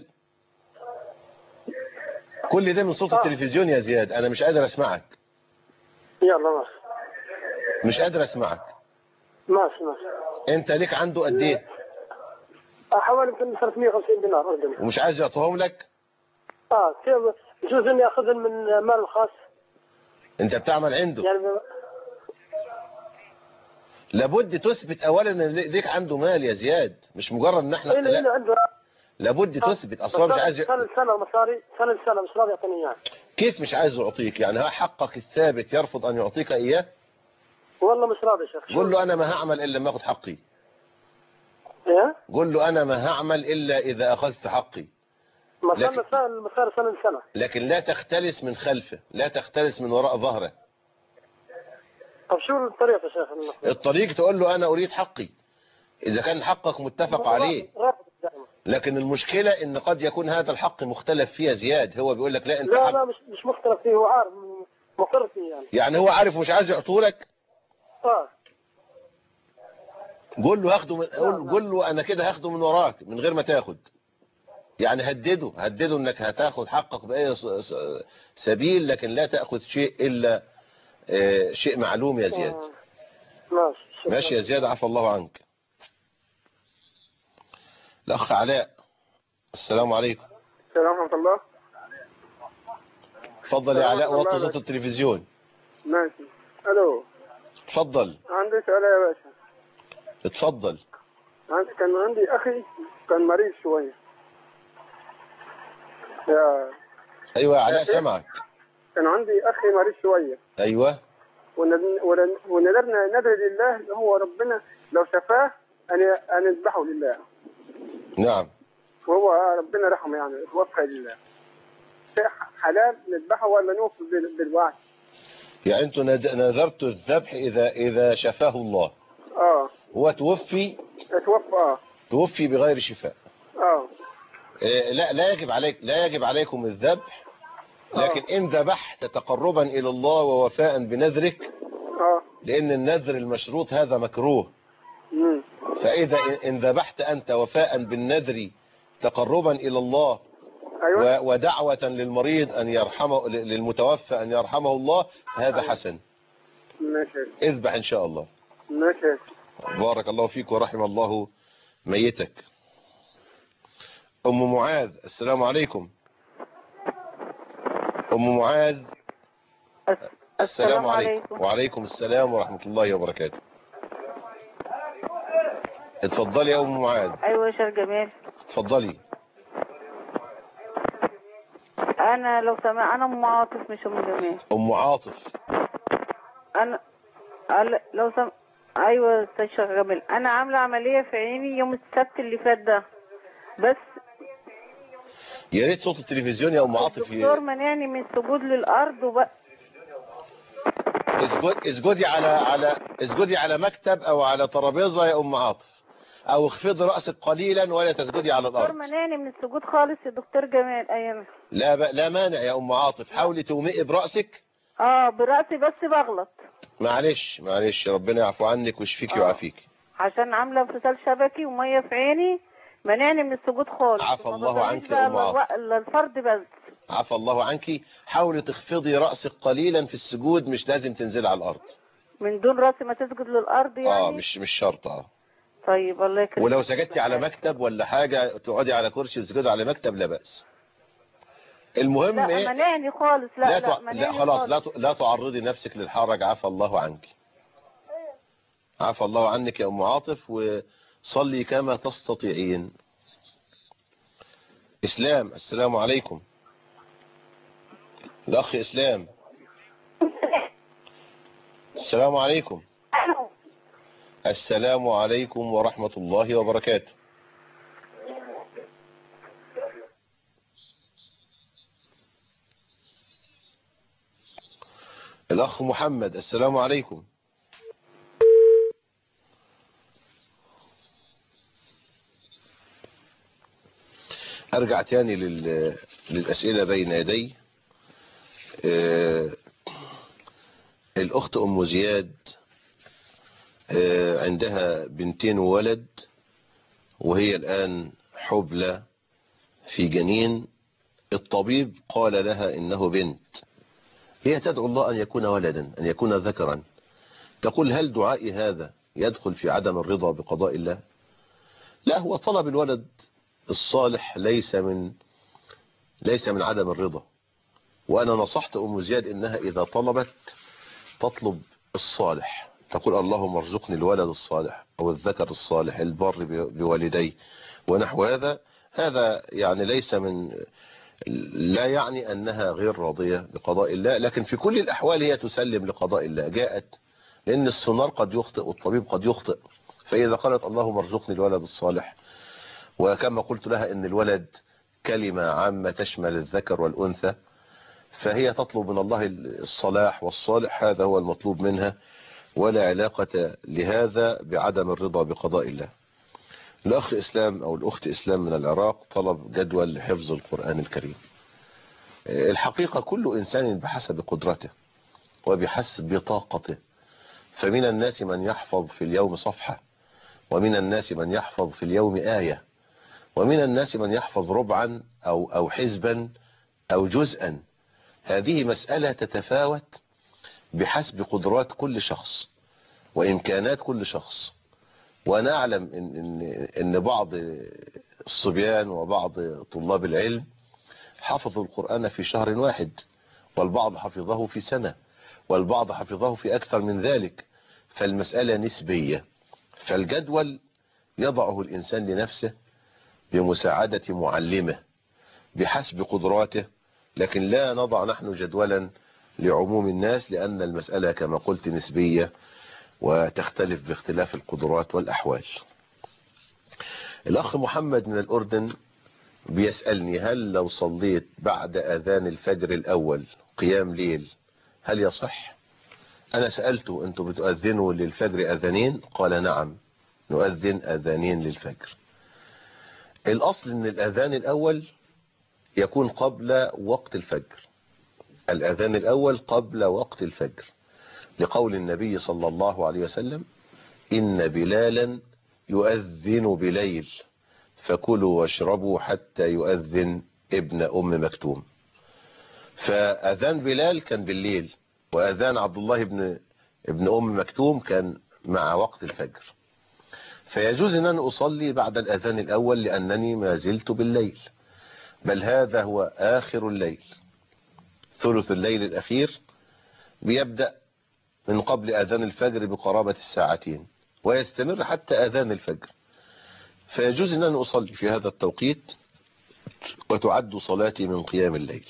كل ده من صوت التلفزيون يا زياد، انا مش قادر اسمعك. يلا ماشي. مش قادر اسمعك. ماشي. انت ليك عنده قد ايه؟ حوالي يمكن 350 دينار اردني. ومش عايز يعطيهم لك؟ كيف يجوز اني اخذهم من مال الخاص؟ انت بتعمل عنده يعني لابد تثبت اولا ان ليك عنده مال يا زياد، مش مجرد ان احنا لا عنده. لابد تثبت. اصلا مش عايز سنه مصاري، سنه مش راضي يعطيني اياه. كيف مش عايز يعطيك؟ يعني ها حقك الثابت يرفض ان يعطيك اياه؟ والله مش راضي يا شيخ. قول له انا ما هعمل الا لما اخذ حقي. ايه؟ قول له انا ما هعمل الا اذا اخذت حقي. المصاري سنه لسنه. لكن لا تختلس من خلفه، لا تختلس من وراء ظهره. طب شو الطريقه يا شيخ؟ الطريق تقول له انا اريد حقي اذا كان حقك متفق عليه. لكن المشكلة ان قد يكون هذا الحق مختلف فيه زياد، هو بيقول لك لا انت لا مش مختلف فيه، هو عارف مقر فيه يعني هو عارف ومش عايز يعطولك. قول له هاخده قول له انا كده هاخده من وراك من غير ما تاخد. يعني هدده انك هتاخد حقك باي سبيل، لكن لا تاخذ شيء الا شيء معلوم يا زياد. ماشي يا زياد، عفى الله عنك. الأخ علاء، السلام عليكم. السلام ورحمة الله. اتفضل يا علاء، وطي صوت التلفزيون. ماشي. الو. اتفضل. عندي سؤال يا باشا. اتفضل. كان عندي أخي كان مريض شوية. أيوة علاء سامعك. كان عندي أخي مريض شوية. أيوة. ونذرنا نذر لله اللي هو ربنا لو شفاه أن نذبحه لله. نعم. وهو ربنا رحمه يعني توفى لله. حلال نذبحه ولا نوفي بالوعد؟ يعني أنتم نذرتوا الذبح إذا شفاه الله. هو توفي. توفي بغير شفاء. لا يجب عليكم الذبح، لكن إن ذبحت تقربا إلى الله ووفاء بنذرك، لأن النذر المشروط هذا مكروه. فإذا إن ذبحت أنت وفاء بالنذر تقربا إلى الله ودعوة للمريض أن يرحمه، للمتوفى أن يرحمه الله، هذا حسن. اذبح إن شاء الله. بارك الله فيك ورحم الله ميتك. أم معاذ السلام عليكم. أم معاذ السلام عليكم. وعليكم السلام ورحمة الله وبركاته. اتفضلي يا أم معاذ. أيوة يا شيخ جمال. اتفضلي. أنا لو سمع أنا أم عاطف مش أم جمال. أم عاطف. أنا لو سمع. أيوة يا شيخ جمال، أنا عاملة عملية في عيني يوم السبت اللي فات ده، بس يا ريت صوت التلفزيون يا أم عاطف. الدكتور منعني من السجود للأرض وبقى. اسجدي على مكتب أو على ترابيزة يا أم عاطف، أو اخفضي رأسك قليلا ولا تسجدي على الأرض. الدكتور منعني من السجود خالص يا دكتور جمال. أيوة. لا مانع يا أم عاطف، حاولي تومئي برأسك. برأسي بس بغلط. معلش ربنا يعفو عنك ويشفيكي ويعافيك. عشان عاملة انفصال شبكي ومية في عيني منعني من السجود خالص. عفى الله عنك يا أم عاطف. الفرد بس. عفى الله عنك. حاولي تخفضي رأسك قليلا في السجود، مش لازم تنزلي على الأرض. من دون رأسي ما تسجد للأرض يعني؟ مش شرط. طيب الله يكرمك. ولو سجدتي على مكتب ولا حاجة، تقعدي على كرسي وتسجدي على مكتب لا بأس. المهم لا منعني خالص. لا خلاص لا تعرضي نفسك للحرج. عفى الله عنك. عفى الله عنك يا أم عاطف، وصلي كما تستطيعين. إسلام السلام عليكم. الأخ إسلام السلام عليكم. السلام عليكم ورحمة الله وبركاته. الأخ محمد السلام عليكم. أرجع تاني للأسئلة بين يدي. الأخت أم زياد عندها بنتين وولد، وهي الآن حبلى في جنين. الطبيب قال لها إنه بنت. هي تدعو الله أن يكون ولدا، أن يكون ذكرا. تقول هل دعائي هذا يدخل في عدم الرضا بقضاء الله؟ لا، هو طلب الولد الصالح ليس من عدم الرضا. وأنا نصحت أم زياد إنها إذا طلبت تطلب الصالح، تقول اللهم ارزقني الولد الصالح أو الذكر الصالح البر بوالديه ونحو هذا. هذا يعني لا يعني أنها غير راضية بقضاء الله، لكن في كل الأحوال هي تسلم لقضاء الله. جاءت لأن السونار قد يخطئ والطبيب قد يخطئ. فإذا قالت اللهم ارزقني الولد الصالح، وكما قلت لها إن الولد كلمة عامة تشمل الذكر والأنثى، فهي تطلب من الله الصلاح والصالح، هذا هو المطلوب منها، ولا علاقة لهذا بعدم الرضا بقضاء الله. الأخ إسلام أو الأخت إسلام من العراق طلب جدول لحفظ القرآن الكريم. الحقيقة كل إنسان بحسب قدرته وبحسب طاقته، فمن الناس من يحفظ في اليوم صفحة، ومن الناس من يحفظ في اليوم آية، ومن الناس من يحفظ ربعا أو حزبا أو جزءا. هذه مسألة تتفاوت بحسب قدرات كل شخص وإمكانات كل شخص. وأنا أعلم إن بعض الصبيان وبعض طلاب العلم حفظوا القرآن في شهر واحد، والبعض حفظه في سنة، والبعض حفظه في أكثر من ذلك. فالمسألة نسبية، فالجدول يضعه الإنسان لنفسه بمساعدة معلمه بحسب قدراته، لكن لا نضع نحن جدولا لعموم الناس، لأن المسألة كما قلت نسبية وتختلف باختلاف القدرات والأحوال. الأخ محمد من الأردن بيسألني هل لو صليت بعد أذان الفجر الأول قيام ليل هل يصح؟ أنا سألته أنتم بتؤذنوا للفجر أذانين؟ قال نعم نؤذن أذانين للفجر. الأصل أن الأذان الأول يكون قبل وقت الفجر، الأذان الأول قبل وقت الفجر، لقول النبي صلى الله عليه وسلم إن بلالا يؤذن بليل فكلوا واشربوا حتى يؤذن ابن أم مكتوم. فأذان بلال كان بالليل، وأذان عبد الله ابن أم مكتوم كان مع وقت الفجر. فيجوز أن أنا أصلي بعد الأذان الأول لأنني ما زلت بالليل، بل هذا هو آخر الليل، ثلث الليل الأخير بيبدأ من قبل أذان الفجر بقرابة الساعتين ويستمر حتى أذان الفجر، فيجوز أن أنا أصلي في هذا التوقيت وتعد صلاتي من قيام الليل.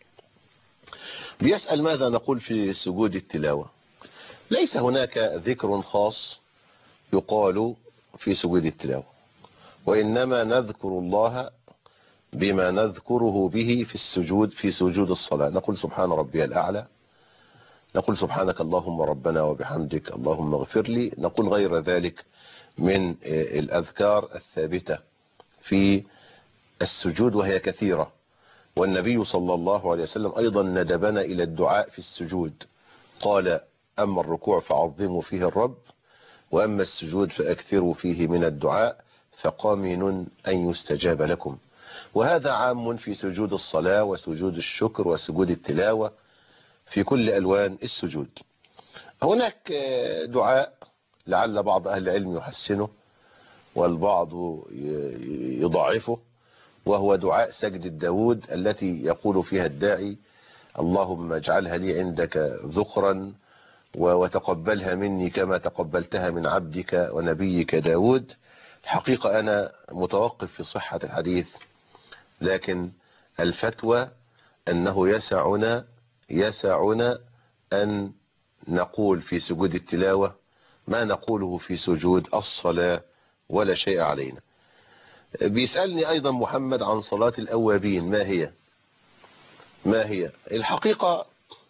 بيسأل ماذا نقول في سجود التلاوة؟ ليس هناك ذكر خاص يقال في سجود التلاوة، وإنما نذكر الله بما نذكره به في سجود الصلاة. نقول سبحان ربي الأعلى، نقول سبحانك اللهم ربنا وبحمدك اللهم اغفر لي، نقول غير ذلك من الأذكار الثابتة في السجود وهي كثيرة. والنبي صلى الله عليه وسلم أيضا ندبنا إلى الدعاء في السجود، قال أما الركوع فعظموا فيه الرب، وأما السجود فأكثروا فيه من الدعاء فقامن أن يستجاب لكم. وهذا عام في سجود الصلاة وسجود الشكر وسجود التلاوة في كل ألوان السجود. هناك دعاء لعل بعض أهل العلم يحسنه والبعض يضعفه، وهو دعاء سجد الداود التي يقول فيها الداعي اللهم اجعلها لي عندك ذخرا وتقبلها مني كما تقبلتها من عبدك ونبيك داود. الحقيقة أنا متوقف في صحة الحديث، لكن الفتوى أنه يسعنا أن نقول في سجود التلاوة ما نقوله في سجود الصلاة ولا شيء علينا. بيسألني أيضا محمد عن صلاة الأوابين ما هي؟ الحقيقة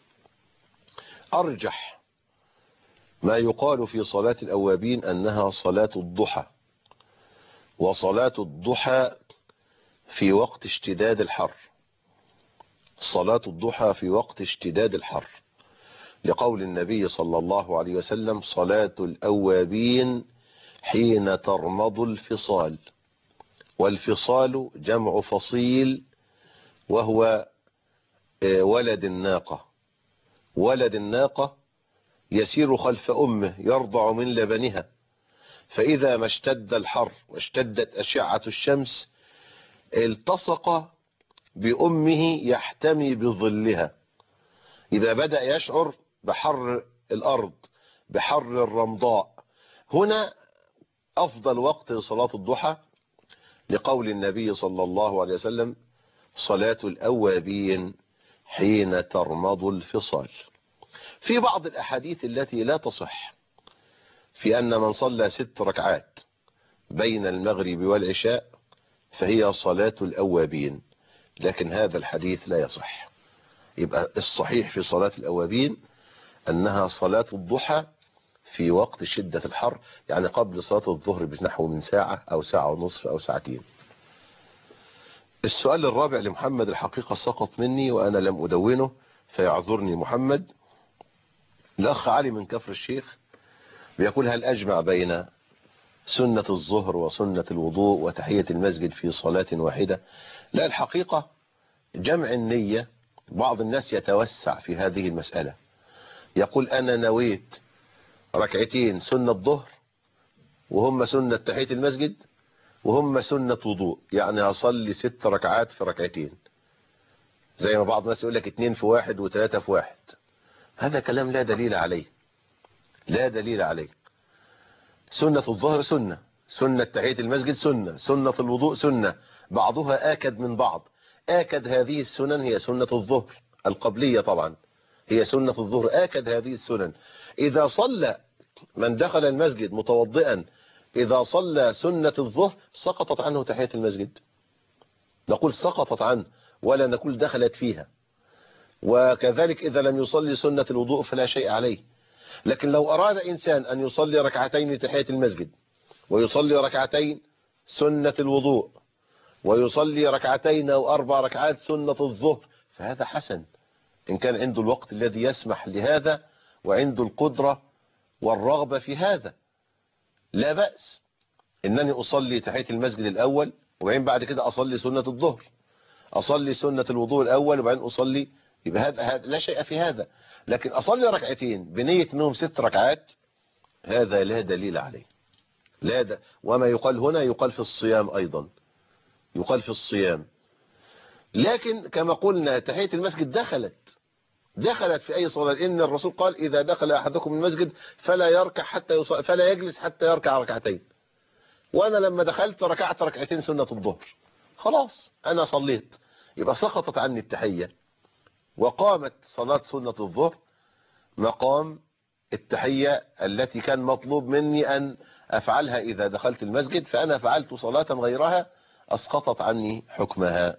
أرجح ما يقال في صلاة الأوابين أنها صلاة الضحى، وصلاة الضحى في وقت اشتداد الحر، صلاة الضحى في وقت اشتداد الحر، لقول النبي صلى الله عليه وسلم صلاة الأوابين حين ترمض الفصال، والفصال جمع فصيل وهو ولد الناقة. ولد الناقة يسير خلف أمه يرضع من لبنها، فإذا ما اشتد الحر واشتدت أشعة الشمس التصق بأمه يحتمي بظلها. إذا بدأ يشعر بحر الأرض بحر الرمضاء، هنا أفضل وقت لصلاة الضحى، لقول النبي صلى الله عليه وسلم صلاة الأوابين حين ترمض الفصال. في بعض الأحاديث التي لا تصح في أن من صلى 6 ركعات بين المغرب والعشاء فهي صلاة الأوابين، لكن هذا الحديث لا يصح. يبقى الصحيح في صلاة الأوابين أنها صلاة الضحى في وقت شدة الحر، يعني قبل صلاة الظهر بنحو من ساعة أو ساعة ونصف أو ساعتين. السؤال الرابع لمحمد الحقيقة سقط مني وأنا لم أدونه فيعذرني محمد. الأخ علي من كفر الشيخ بيقول هل أجمع بين سنة الظهر وسنة الوضوء وتحية المسجد في صلاة واحدة؟ لا، الحقيقة جمع النية بعض الناس يتوسع في هذه المسألة، يقول أنا نويت ركعتين سنة ظهر وهم سنة تحية المسجد وهم سنة وضوء، يعني هصلي 6 ركعات في ركعتين، زي ما بعض الناس يقول لك 2 في 1 و3 في 1. هذا كلام لا دليل عليه، لا دليل عليه. سنة الظهر سنة، سنة تحية المسجد سنة، سنة الوضوء سنة، بعضها آكد من بعض. آكد هذه السنن هي سنة الظهر القبلية، طبعا هي سنة الظهر آكد هذه السنن. إذا صلى من دخل المسجد متوضئا، إذا صلى سنة الظهر سقطت عنه تحية المسجد، نقول سقطت عنه ولا نقول دخلت فيها. وكذلك إذا لم يصلي سنة الوضوء فلا شيء عليه. لكن لو أراد إنسان أن يصلي ركعتين لتحية المسجد، ويصلي ركعتين سنة الوضوء، ويصلي ركعتين أو 4 ركعات سنة الظهر، فهذا حسن إن كان عنده الوقت الذي يسمح لهذا وعنده القدرة والرغبة في هذا، لا بأس إنني أصلي تحية المسجد الأول وبعدين بعد كده أصلي سنة الظهر، أصلي سنة الوضوء الأول وبعدين أصلي، يبقى هذا لا شيء في هذا. لكن أصلي ركعتين بنية أنهم 6 ركعات، هذا لا دليل عليه. لا وما يقال هنا يقال في الصيام أيضا، يقال في الصيام. لكن كما قلنا تحية المسجد دخلت في أي صلاة، إن الرسول قال إذا دخل أحدكم المسجد فلا يركع حتى يصلي، فلا يجلس حتى يركع ركعتين. وأنا لما دخلت ركعت ركعتين سنة الظهر، خلاص أنا صليت، يبقى سقطت عني التحية، وقامت صلاة سنة الظهر مقام التحية التي كان مطلوب مني أن أفعلها إذا دخلت المسجد، فأنا فعلت صلاة غيرها أسقطت عني حكمها.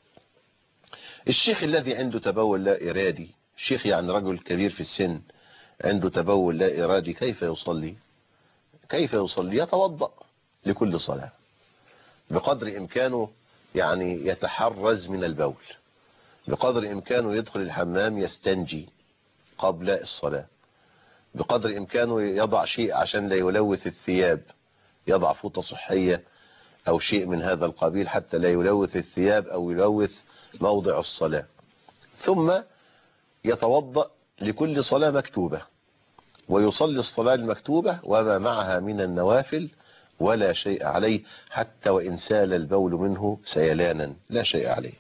الشيخ الذي عنده تبول لا إرادي، الشيخ يعني رجل كبير في السن عنده تبول لا إرادي، كيف يصلي؟ كيف يصلي؟ يتوضأ لكل صلاة بقدر إمكانه، يعني يتحرز من البول، بقدر إمكانه يدخل الحمام يستنجي قبل الصلاة، بقدر إمكانه يضع شيء عشان لا يلوث الثياب، يضع فوطة صحية أو شيء من هذا القبيل حتى لا يلوث الثياب أو يلوث موضع الصلاة. ثم يتوضأ لكل صلاة مكتوبة ويصلي الصلاة المكتوبة وما معها من النوافل ولا شيء عليه، حتى وإن سال البول منه سيلانا لا شيء عليه.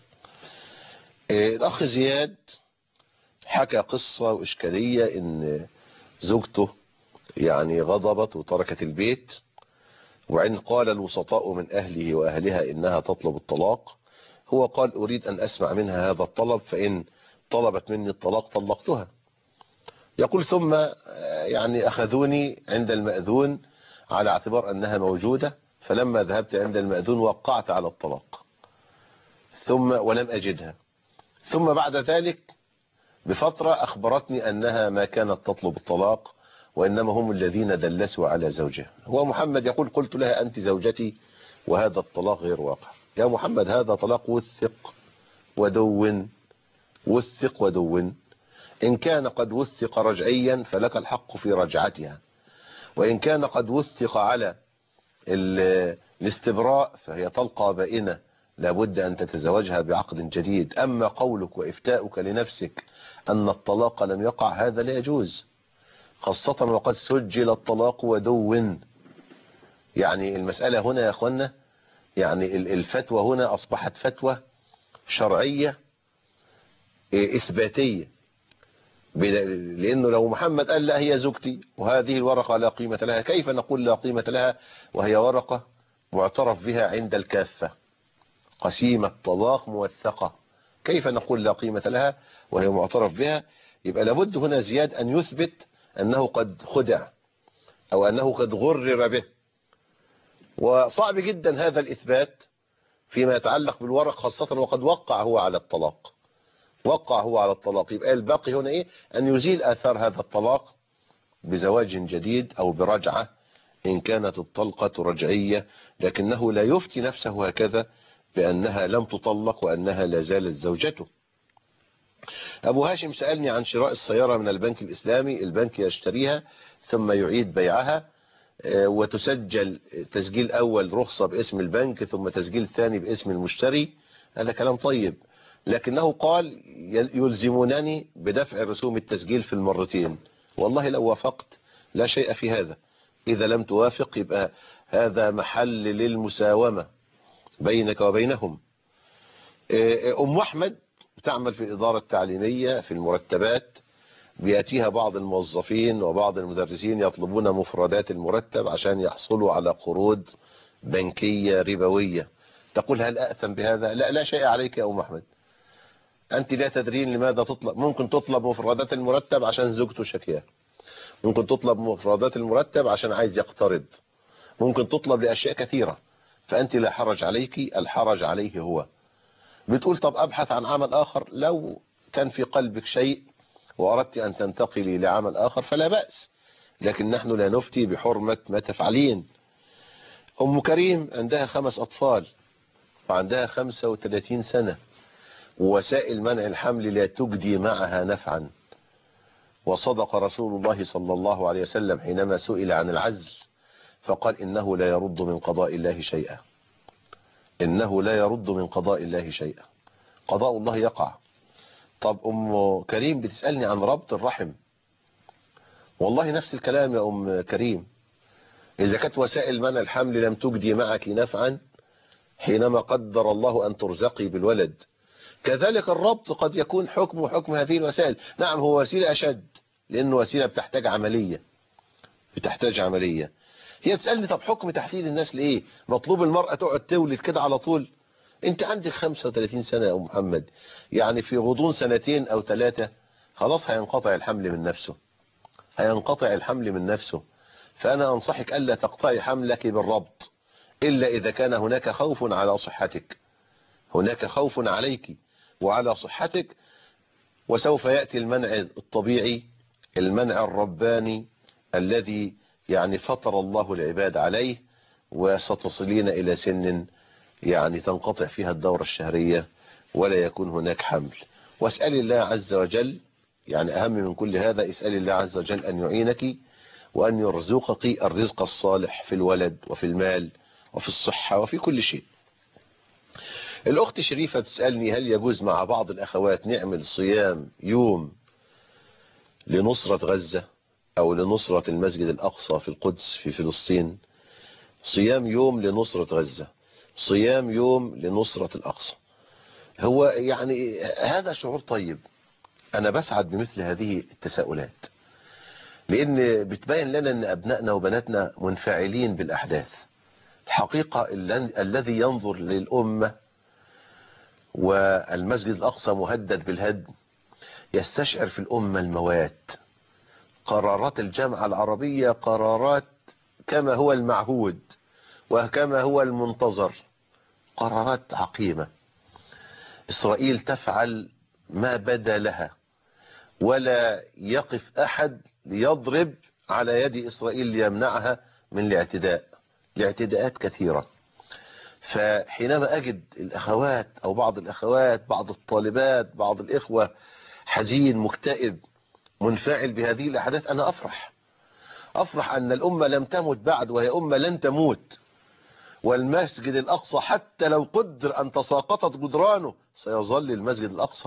الأخ زياد حكى قصة وإشكالية إن زوجته يعني غضبت وتركت البيت، وعند قال الوسطاء من أهله وأهلها إنها تطلب الطلاق، هو قال أريد أن أسمع منها هذا الطلب، فإن طلبت مني الطلاق طلقتها. يقول ثم يعني أخذوني عند المأذون على اعتبار أنها موجودة، فلما ذهبت عند المأذون وقعت على الطلاق ثم ولم أجدها، ثم بعد ذلك بفترة أخبرتني أنها ما كانت تطلب الطلاق وإنما هم الذين دلسوا على زوجها. هو محمد يقول قلت لها أنت زوجتي وهذا الطلاق غير واقع. يا محمد هذا طلاق وثق ودون، وثق ودون. إن كان قد وثق رجعيا فلك الحق في رجعتها، وإن كان قد وثق على الاستبراء فهي طلقة بائنة لابد أن تتزوجها بعقد جديد. أما قولك وإفتاؤك لنفسك أن الطلاق لم يقع هذا لا يجوز، خاصة وقد سجل الطلاق ودون. يعني المسألة هنا يا أخوانا، يعني الفتوى هنا أصبحت فتوى شرعية إثباتية، لأنه لو محمد قال لا هي زوجتي وهذه الورقة لا قيمة لها، كيف نقول لا قيمة لها وهي ورقة معترف بها عند الكافة، قسيمة طلاق موثقة، كيف نقول لا قيمة لها وهي معترف بها؟ يبقى لابد هنا زياد أن يثبت أنه قد خدع أو أنه قد غرر به، وصعب جدا هذا الإثبات فيما يتعلق بالورق، خاصة وقد وقع هو على الطلاق، وقع هو على الطلاق. يبقى الباقي هنا إيه؟ أن يزيل آثار هذا الطلاق بزواج جديد أو برجعة إن كانت الطلقة رجعية، لكنه لا يفتي نفسه هكذا بأنها لم تطلق وأنها لا زالت زوجته. أبو هاشم سألني عن شراء السيارة من البنك الإسلامي، البنك يشتريها ثم يعيد بيعها وتسجل تسجيل أول رخصة باسم البنك ثم تسجيل ثاني باسم المشتري، هذا كلام طيب، لكنه قال يلزمونني بدفع رسوم التسجيل في المرتين. والله لو وافقت لا شيء في هذا، إذا لم توافق يبقى هذا محل للمساومة بينك وبينهم. أم أحمد تعمل في الإدارة التعليمية في المرتبات، بيأتيها بعض الموظفين وبعض المدرسين يطلبون مفردات المرتب عشان يحصلوا على قروض بنكية ربوية. تقول هل أأثم بهذا؟ لا، لا شيء عليك يا أم أحمد، أنت لا تدرين لماذا تطلب. ممكن تطلب مفردات المرتب عشان زوجته شكياه، ممكن تطلب مفردات المرتب عشان عايز يقترض، ممكن تطلب لأشياء كثيرة، فأنت لا حرج عليك، الحرج عليه هو. بتقول طب أبحث عن عمل آخر، لو كان في قلبك شيء وأردت أن تنتقلي لعمل آخر فلا بأس، لكن نحن لا نفتي بحرمة ما تفعلين. أم كريم عندها 5 أطفال وعندها 35 سنة، ووسائل منع الحمل لا تجدي معها نفعا، وصدق رسول الله صلى الله عليه وسلم حينما سئل عن العزل فقال إنه لا يرد من قضاء الله شيئا، إنه لا يرد من قضاء الله شيئا، قضاء الله يقع. طب أم كريم بتسألني عن ربط الرحم، والله نفس الكلام يا أم كريم، إذا كانت وسائل منع الحمل لم تجدي معك نفعا حينما قدر الله أن ترزقي بالولد، كذلك الربط قد يكون حكم هذه الوسائل. نعم هو وسيلة أشد، لأنه وسيلة بتحتاج عملية. هي بتسألني طب حكم تحليل الناس لإيه؟ مطلوب المرأة تقعد تولد كده على طول؟ انت عندك 35 سنة يا أم محمد، يعني في غضون 2 أو 3 خلاص هينقطع الحمل من نفسه، فأنا أنصحك ألا تقطعي حملك بالربط إلا إذا كان هناك خوف على صحتك، هناك خوف عليك وعلى صحتك، وسوف يأتي المنع الطبيعي، المنع الرباني الذي يعني فطر الله العباد عليه، وستصلين إلى سن يعني تنقطع فيها الدورة الشهرية ولا يكون هناك حمل. واسأل الله عز وجل، يعني أهم من كل هذا اسأل الله عز وجل أن يعينك وأن يرزقك الرزق الصالح في الولد وفي المال وفي الصحة وفي كل شيء. الأخت شريفة تسألني هل يجوز مع بعض الأخوات نعمل صيام يوم لنصرة غزة أو لنصرة المسجد الأقصى في القدس في فلسطين؟ صيام يوم لنصرة غزة، صيام يوم لنصرة الأقصى، هو يعني هذا شعور طيب. أنا بسعد بمثل هذه التساؤلات، لأن بتبين لنا أن أبنائنا وبناتنا منفعلين بالأحداث. الحقيقة الذي ينظر للأمة والمسجد الأقصى مهدد بالهدم يستشعر في الأمة الموات. قرارات الجامعة العربية قرارات كما هو المعهود وكما هو المنتظر، قرارات عقيمة. إسرائيل تفعل ما بدا لها، ولا يقف أحد ليضرب على يد إسرائيل ليمنعها من الاعتداءات كثيرة. فحينما أجد الأخوات أو بعض الأخوات، بعض الطالبات، بعض الإخوة حزين مكتئب منفعل بهذه الأحداث، أنا أفرح أن الأمة لم تمت بعد، وهي أمة لن تموت. والمسجد الأقصى حتى لو قدر أن تساقطت جدرانه سيظل المسجد الأقصى،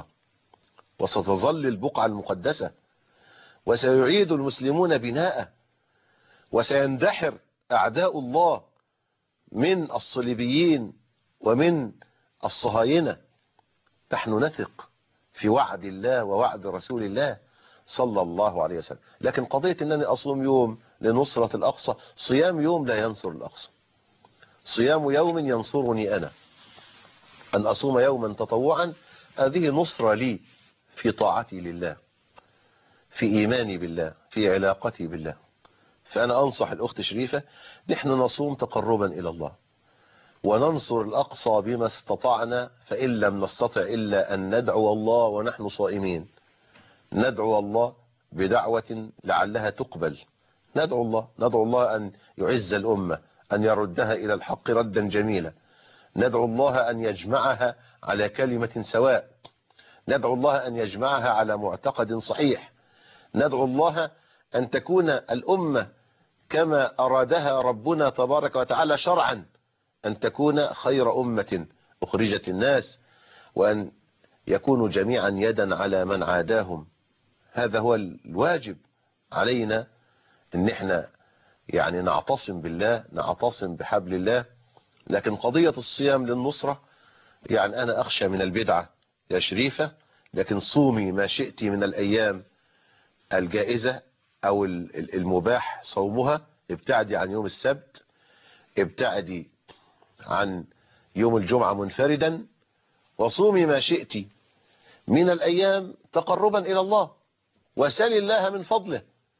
وستظل البقعة المقدسة، وسيعيد المسلمون بناءه، وسيندحر أعداء الله من الصليبيين ومن الصهاينة. نحن نثق في وعد الله ووعد رسول الله صلى الله عليه وسلم. لكن قضية أنني أصوم يوم لنصرة الأقصى، صيام يوم لا ينصر الأقصى، صيام يوم ينصرني أنا. أن أصوم يوما تطوعا هذه نصرة لي في طاعتي لله، في إيماني بالله، في علاقتي بالله. فأنا أنصح الأخت شريفة نحن نصوم تقربا إلى الله، وننصر الأقصى بما استطعنا، فإن لم نستطع إلا أن ندعو الله ونحن صائمين، ندعو الله بدعوة لعلها تقبل، ندعو الله أن يعز الأمة، أن يردها إلى الحق ردا جميلا، ندعو الله أن يجمعها على كلمة سواء، ندعو الله أن يجمعها على معتقد صحيح، ندعو الله أن تكون الأمة كما أرادها ربنا تبارك وتعالى شرعا، أن تكون خير أمة أخرجت الناس، وأن يكونوا جميعا يدا على من عاداهم. هذا هو الواجب علينا، ان احنا يعني نعتصم بالله، نعتصم بحبل الله. لكن قضية الصيام للنصرة يعني أنا أخشى من البدعة يا شريفة، لكن صومي ما شئت من الأيام الجائزة أو المباح صومها، ابتعدي عن يوم السبت، ابتعدي عن يوم الجمعة منفردا، وصومي ما شئت من الأيام تقربا إلى الله، وسل الله من فضله،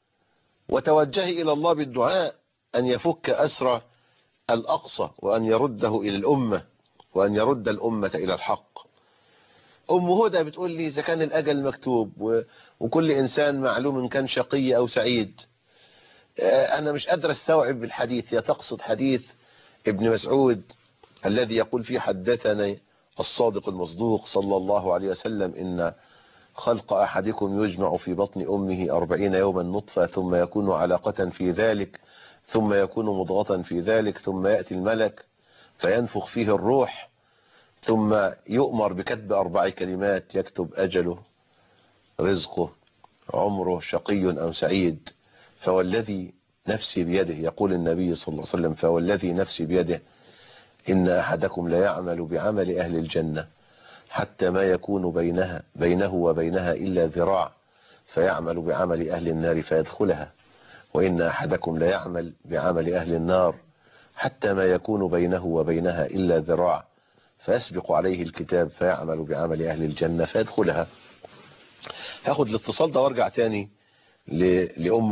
وتوجهي إلى الله بالدعاء أن يفك أسر الأقصى، وأن يرده إلى الأمة، وأن يرد الأمة إلى الحق. أم هدى بتقول لي إذا كان الأجل مكتوب وكل إنسان معلوم إن كان شقي أو سعيد، أنا مش قادر استوعب الحديث. يا تقصد حديث ابن مسعود الذي يقول فيه حدثنا الصادق المصدوق صلى الله عليه وسلم إن خلق أحدكم يجمع في بطن أمه 40 يوما نطفة، ثم يكون علقة في ذلك، ثم يكون مضغة في ذلك، ثم يأتي الملك فينفخ فيه الروح، ثم يؤمر بكتب 4 كلمات يكتب أجله، رزقه، عمره، شقي أو سعيد. فوالذي نفسي بيده، يقول النبي صلى الله عليه وسلم، فوالذي نفسي بيده إن أحدكم لا يعمل بعمل أهل الجنة حتى ما يكون بينه وبينها إلا ذراع، فيعمل بعمل أهل النار فيدخلها، وإن أحدكم لا يعمل بعمل أهل النار حتى ما يكون بينه وبينها إلا ذراع، فيسبق عليه الكتاب فيعمل بعمل أهل الجنة فيدخلها. هاخد الاتصال ده وارجع تاني لأم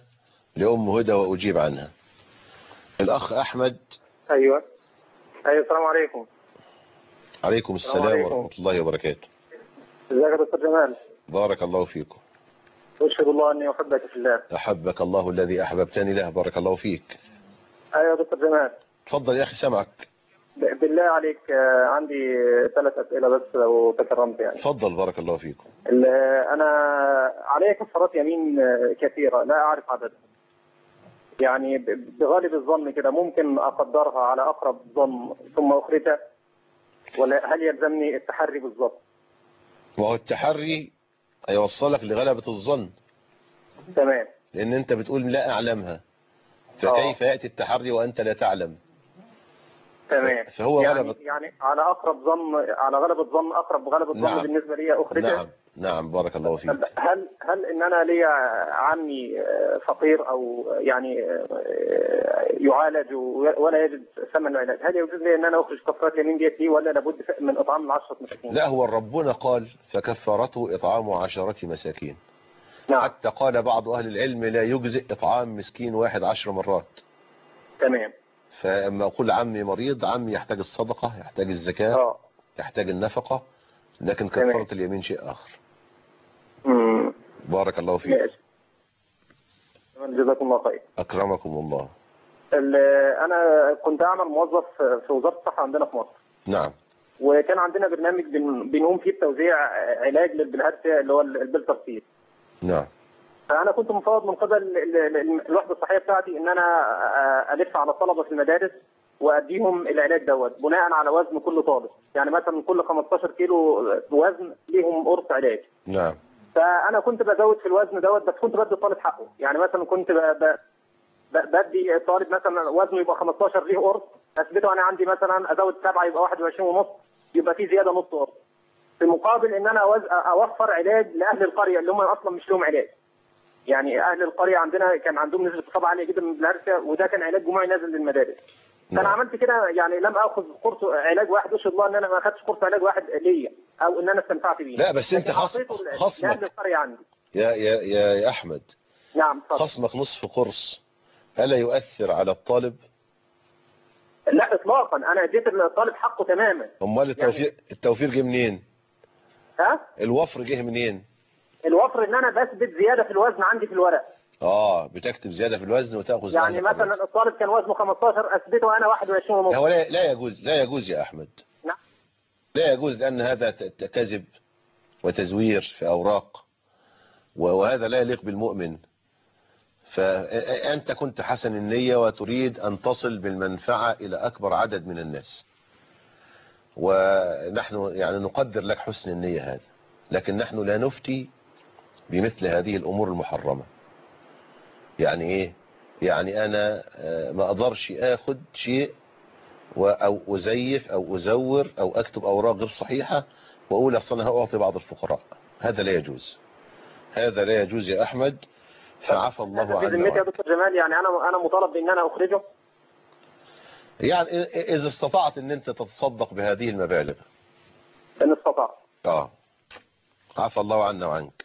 هدى وأجيب عنها. الأخ أحمد. أيوة السلام عليكم. عليكم السلام ورحمة الله وبركاته. ازيك يا دكتور جمال؟ بارك الله فيكم. أشهد الله أني أحبك في الله. أحبك الله الذي أحببتني له. بارك الله فيك. أيوة يا دكتور جمال. تفضل يا أخي سمعك. بالله عليك عندي 3 أسئلة بس لو تكرمت يعني. تفضل بارك الله فيكم. أنا علي كفارات يمين كثيرة لا أعرف عددها، يعني بغالب الظن كده ممكن أقدرها على أقرب ظن ثم أخرجها، ولا هل يلزمني التحري بالظبط؟ وهو التحري هيوصلك لغلبة الظن. تمام. لأن أنت بتقول لا أعلمها، فكيف يأتي التحري وأنت لا تعلم؟ تمام. فهو يعني على أقرب ظن، على غلبة ظن، أقرب غلبة ظن. نعم. بالنسبة لي أخرجها. نعم بارك الله فيك. هل إن أنا لي عمي فقير أو يعني يعالج ولا يجد ثمن العلاج، هل يجوز لي إن أنا أخرج كفارة يمين ديت لي، ولا لابد من إطعام 10 مساكين؟ لا، هو ربنا قال فكفارته إطعام 10 مساكين. نعم. حتى قال بعض أهل العلم لا يجزئ إطعام مسكين واحد 10 مرات. تمام. فأما أقول عمي مريض، عمي يحتاج الصدقة، يحتاج الزكاة، يحتاج النفقة، لكن كفارة اليمين شيء آخر. بارك الله فيك. جزاكم الله خير. أكرمكم الله. أنا كنت أعمل موظف في وزارة الصحة عندنا في مصر. نعم. وكان عندنا برنامج بنقوم فيه بتوزيع علاج للبلهارسيا اللي هو البلترسيل. نعم. فأنا كنت مفوض من قبل الوحدة الصحية بتاعتي إن أنا ألف على الطلبة في المدارس وأديهم العلاج دوت بناء على وزن كل طالب، يعني مثلا كل 15 كيلو وزن ليهم قرص علاج. نعم. فأنا كنت بزود في الوزن دوت، بس كنت بدي الطالب حقه، يعني مثلا كنت بدي الطالب مثلا وزنه يبقى 15 ليه قرص، أثبته أنا عندي مثلا أزود 7 يبقى 21.5، يبقى في زيادة نص قرص، في مقابل إن أنا أوفر علاج لأهل القرية اللي هم أصلا مش لهم علاج. يعني أهل القرية عندنا كان عندهم نسبة إصابة عالية جدا من البلهارسيا، وده كان علاج جماعي نازل للمدارس. فأنا عملت كده، يعني لم آخذ قرص علاج واحد، أشهد الله إن أنا ما أخذتش قرص علاج واحد ليا أو إن أنا استمتعت بيه. لا بس أنت خصمك لأهل القرية عندي. يا أحمد. نعم. خصمك نصف قرص ألا يؤثر على الطالب؟ لا إطلاقا، أنا اديت الطالب حقه تماما. أمال التوفير جه منين؟ ها؟ الوفر جه منين؟ الوفر ان انا بثبت زياده في الوزن عندي في الورق. بتكتب زياده في الوزن وتاخذ. يعني مثلا الطالب كان وزنه 15 اثبته انا 21.5. هو لا يجوز يا احمد. نعم. لا يجوز، لان هذا كذب وتزوير في اوراق، وهذا لا يليق بالمؤمن. فانت كنت حسن النيه وتريد ان تصل بالمنفعه الى اكبر عدد من الناس، ونحن يعني نقدر لك حسن النيه هذا، لكن نحن لا نفتي بمثل هذه الأمور المحرمة. يعني إيه؟ يعني أنا ما أقدرش أخذ شيء أو أزيف أو أزور أو أكتب أوراق غير صحيحة وأقول أصل أنا هأعطي بعض الفقراء، هذا لا يجوز. هذا لا يجوز يا أحمد، فعفى الله عنه. بذمتي يا دكتور جمال، يعني أنا مطالب بإن أنا أخرجه؟ يعني إذا استطعت إن أنت تتصدق بهذه المبالغ. إن استطعت. عفى الله عنا وعنك.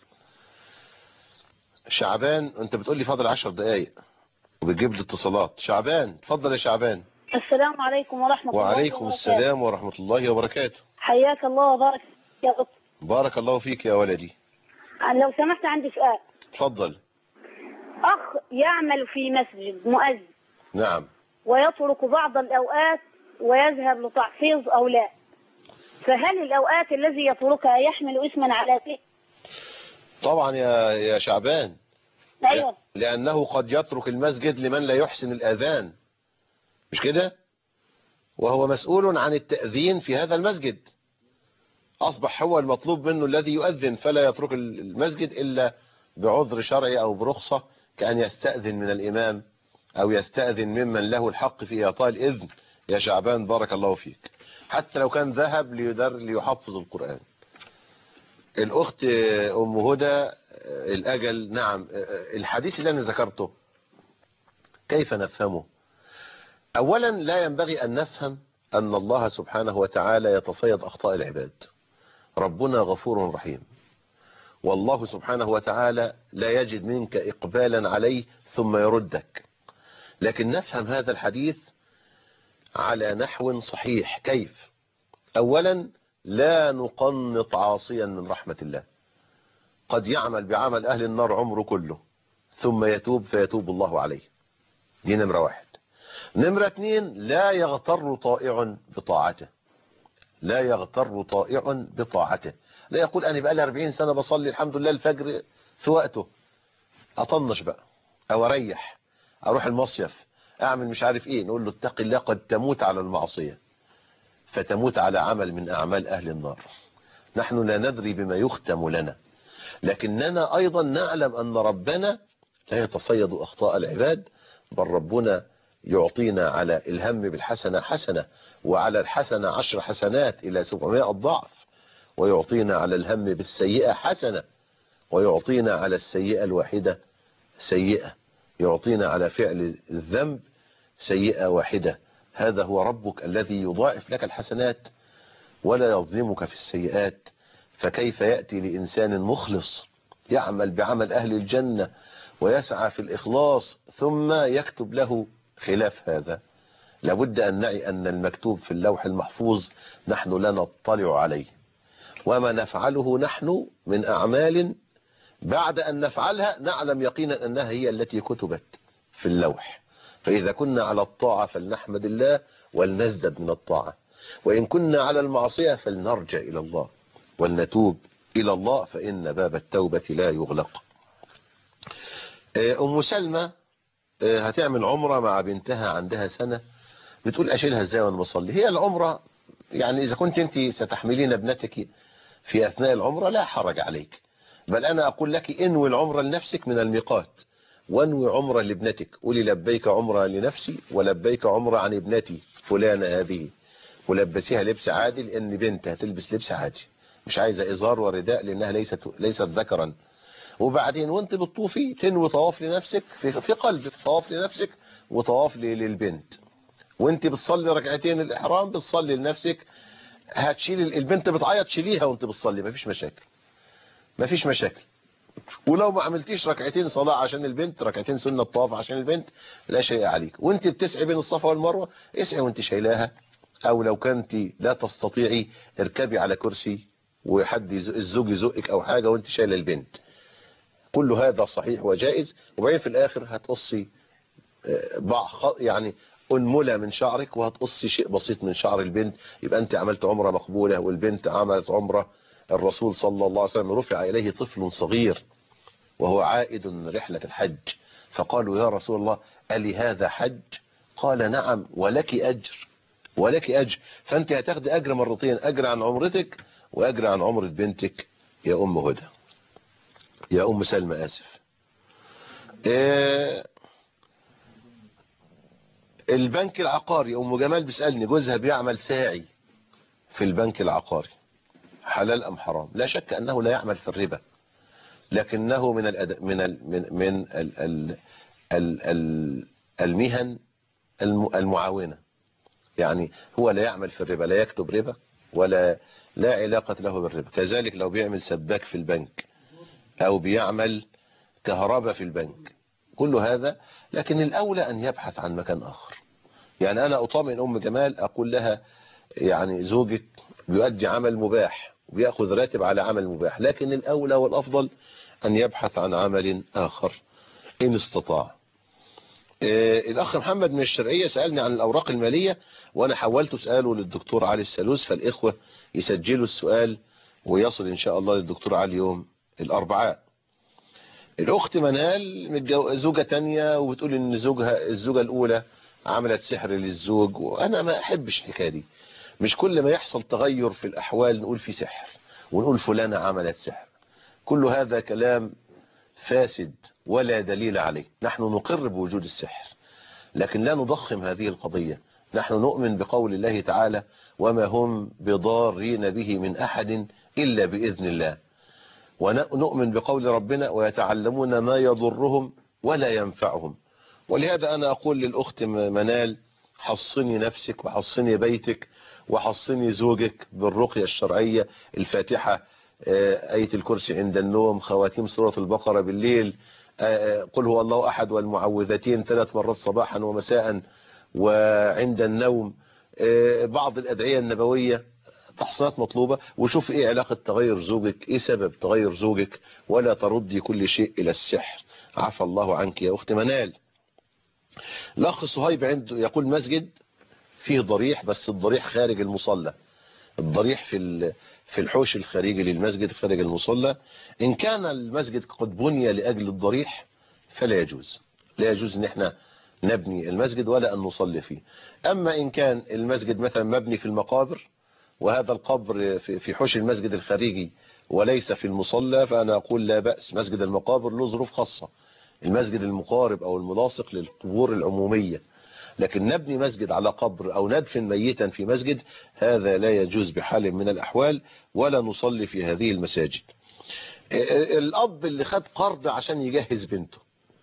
شعبان، أنت بتقول لي فاضل 10 دقايق وبتجيب لي اتصالات. شعبان، اتفضل يا شعبان. السلام عليكم ورحمة الله وبركاته. وعليكم السلام ورحمة الله وبركاته. حياك الله وبارك فيك يا دكتور. بارك الله فيك يا ولدي. لو سمحت عندي سؤال. اتفضل. أخ يعمل في مسجد مؤذن. نعم. ويترك بعض الأوقات ويذهب لتحفيظ أولاد، فهل الأوقات الذي يتركها يحمل اسما على ذلك؟ طبعا يا شعبان. أيوة. لأنه قد يترك المسجد لمن لا يحسن الأذان، مش كده؟ وهو مسؤول عن التأذين في هذا المسجد، أصبح هو المطلوب منه الذي يؤذن، فلا يترك المسجد إلا بعذر شرعي أو برخصة، كأن يستأذن من الإمام أو يستأذن ممن له الحق في إعطاء الإذن. يا شعبان بارك الله فيك، حتى لو كان ذهب ليحفظ القرآن. الأخت أم هدى، الأجل. نعم، الحديث اللي أنا ذكرته كيف نفهمه؟ أولا لا ينبغي أن نفهم أن الله سبحانه وتعالى يتصيد أخطاء العباد. ربنا غفور رحيم، والله سبحانه وتعالى لا يجد منك إقبالا عليه ثم يردك. لكن نفهم هذا الحديث على نحو صحيح. كيف؟ أولا لا نقنط عاصيا من رحمة الله، قد يعمل بعمل أهل النار عمره كله ثم يتوب فيتوب الله عليه. دي نمرة واحد. نمرة اتنين، لا يغتر طائع بطاعته. لا يغتر طائع بطاعته، لا يقول أنا بقى لي 40 سنة بصلي الحمد لله الفجر في وقته، أطنش بقى أو أريح، أروح المصيف، أعمل مش عارف إيه. نقول له اتق الله، قد تموت على المعصية فتموت على عمل من أعمال أهل النار. نحن لا ندري بما يختم لنا، لكننا أيضا نعلم أن ربنا لا يتصيد أخطاء العباد، بل ربنا يعطينا على الهم بالحسنة حسنة، وعلى الحسنة 10 حسنات إلى 700 ضعف، ويعطينا على الهم بالسيئة حسنة، ويعطينا على السيئة الواحدة سيئة، يعطينا على فعل الذنب سيئة واحدة. هذا هو ربك الذي يضاعف لك الحسنات ولا يظلمك في السيئات. فكيف يأتي لإنسان مخلص يعمل بعمل أهل الجنة ويسعى في الإخلاص ثم يكتب له خلاف هذا؟ لابد أن نعي أن المكتوب في اللوح المحفوظ نحن لا نطلع عليه، وما نفعله نحن من أعمال بعد أن نفعلها نعلم يقينا أنها هي التي كتبت في اللوح. فإذا كنا على الطاعة فلنحمد الله ولنزدد من الطاعة، وإن كنا على المعصية فلنرجع إلى الله ولنتوب إلى الله، فإن باب التوبة لا يغلق. أم سلمى هتعمل عمرة مع بنتها عندها سنة، بتقول أشيلها ازاي وانا بصلي؟ هي العمرة يعني إذا كنت أنت ستحملين ابنتك في أثناء العمرة لا حرج عليك، بل أنا أقول لك انوي العمرة لنفسك من الميقات، وانوي عمرة لابنتك. قولي لبيك عمرة لنفسي ولبيك عمرة عن ابنتي فلانة هذه، ولبسيها لبس عادي، لأن بنت هتلبس لبس عادي، مش عايزة إزار ورداء لأنها ليست ذكرا. وبعدين وانت بتطوفي تنوي طواف لنفسك في قلبك، طواف لنفسك وطواف للبنت. وانت بتصلي ركعتين الإحرام بتصلي لنفسك، هتشيل البنت بتعيط شيليها وانت بتصلي، مفيش مشاكل، مفيش مشاكل. ولو ما عملتيش ركعتين صلاة عشان البنت، ركعتين سنة طواف عشان البنت، لا شيء عليك. وانت بتسعي بين الصفا والمروة اسعي وانت شايلاها، او لو كنت لا تستطيعي اركبي على كرسي وحد الزوج يزقك او حاجة وانت شايله البنت. كل هذا صحيح وجائز. وبعدين في الاخر هتقصي يعني أنملة من شعرك، وهتقصي شيء بسيط من شعر البنت، يبقى انت عملت عمرة مقبولة والبنت عملت عمرة. الرسول صلى الله عليه وسلم رفع إليه طفل صغير وهو عائد من رحلة الحج، فقالوا يا رسول الله ألي هذا حج؟ قال نعم ولك أجر، ولك أجر. فأنت هتاخدي أجر مرتين، أجر عن عمرتك وأجر عن عمرة بنتك يا أم هدى، يا أم سلمى آسف. البنك العقاري، أم جمال بيسألني جوزها بيعمل ساعي في البنك العقاري، حلال أم حرام؟ لا شك أنه لا يعمل في الربا، لكنه من المهن المعاونة. يعني هو لا يعمل في الربا، لا يكتب ربا لا علاقة له بالربا. كذلك لو بيعمل سباك في البنك أو بيعمل كهرباء في البنك، كل هذا. لكن الأولى أن يبحث عن مكان آخر. يعني أنا أطمئن أم جمال أقول لها يعني زوجك بيؤدي عمل مباح وبيأخذ راتب على عمل مباح، لكن الأولى والأفضل أن يبحث عن عمل آخر إن استطاع. الأخ محمد من الشرقية سألني عن الأوراق المالية، وأنا حولت سؤاله للدكتور علي السلوس، فالإخوة يسجلوا السؤال ويصل إن شاء الله للدكتور علي يوم الأربعاء. الأخت منال زوجة تانية وبتقول إن الزوجة الأولى عملت سحر للزوج، وأنا ما أحبش الحكاية دي. مش كل ما يحصل تغير في الأحوال نقول في سحر ونقول فلانة عملت سحر. كل هذا كلام فاسد ولا دليل عليه. نحن نقر بوجود السحر لكن لا نضخم هذه القضية. نحن نؤمن بقول الله تعالى: وما هم بضارين به من أحد إلا بإذن الله. ونؤمن بقول ربنا: ويتعلمون ما يضرهم ولا ينفعهم. ولهذا أنا أقول للأخت منال: حصني نفسك وحصني بيتك وحصني زوجك بالرقية الشرعية، الفاتحة، آية الكرسي عند النوم، خواتيم سورة البقرة بالليل، قل هو الله أحد والمعوذتين 3 مرات صباحا ومساء وعند النوم، بعض الأدعية النبوية. تحصينات مطلوبة. وشوف ايه علاقة تغير زوجك، ايه سبب تغير زوجك، ولا تردي كل شيء الى السحر. عفى الله عنك يا اخت منال. الاخ صهيب عنده يقول: مسجد فيه ضريح، بس الضريح خارج المصلى. الضريح في الحوش الخارجي للمسجد خارج المصلى. ان كان المسجد قد بني لاجل الضريح فلا يجوز، لا يجوز ان احنا نبني المسجد ولا ان نصلي فيه. اما ان كان المسجد مثلا مبني في المقابر، وهذا القبر في حوش المسجد الخارجي وليس في المصلى، فأنا أقول لا بأس. مسجد المقابر له ظروف خاصة، المسجد المقارب أو الملاصق للقبور العمومية. لكن نبني مسجد على قبر أو ندفن ميتا في مسجد، هذا لا يجوز بحال من الأحوال، ولا نصلي في هذه المساجد. الأب اللي خد قرض عشان يجهز بنته،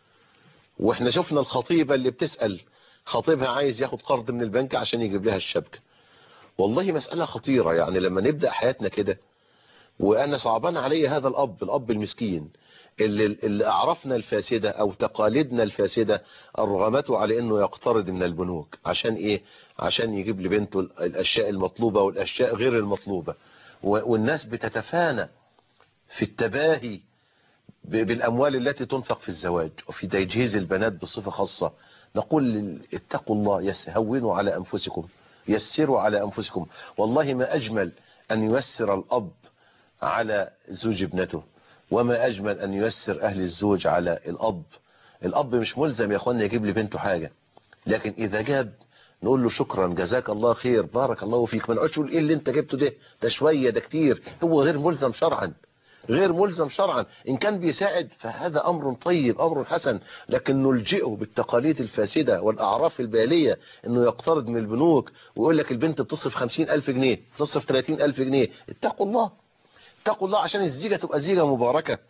وإحنا شفنا الخطيبة اللي بتسأل خطيبها عايز ياخد قرض من البنك عشان يجيب لها الشبكة. والله مسألة خطيرة. يعني لما نبدأ حياتنا كده، وأنا صعبان علي هذا الأب المسكين اللي أعرفنا الفاسدة أو تقاليدنا الفاسدة أرغمته على أنه يقترض من البنوك. عشان إيه؟ عشان يجيب لبنته الأشياء المطلوبة والأشياء غير المطلوبة. والناس بتتفانى في التباهي بالأموال التي تنفق في الزواج وفي تجهيز البنات بصفة خاصة. نقول: اتقوا الله، هونوا على أنفسكم، يسروا على أنفسكم. والله ما أجمل أن ييسر الأب على زوج ابنته، وما أجمل أن ييسر أهل الزوج على الأب. الأب مش ملزم يا أخوانا يجيب لي بنته حاجة، لكن إذا جاب نقول له: شكرا، جزاك الله خير، بارك الله فيك. ما نقعدش نقول: إيه اللي أنت جبته ده شوية، ده كتير. هو غير ملزم شرعا، غير ملزم شرعا. إن كان بيساعد فهذا أمر طيب، أمر حسن. لكن نلجئه بالتقاليد الفاسدة والأعراف البالية إنه يقترض من البنوك ويقول لك البنت بتصرف 50,000 جنيه، بتصرف 30,000 جنيه. اتقوا الله، اتقوا الله، عشان الزيجة تبقى زيجة مباركة.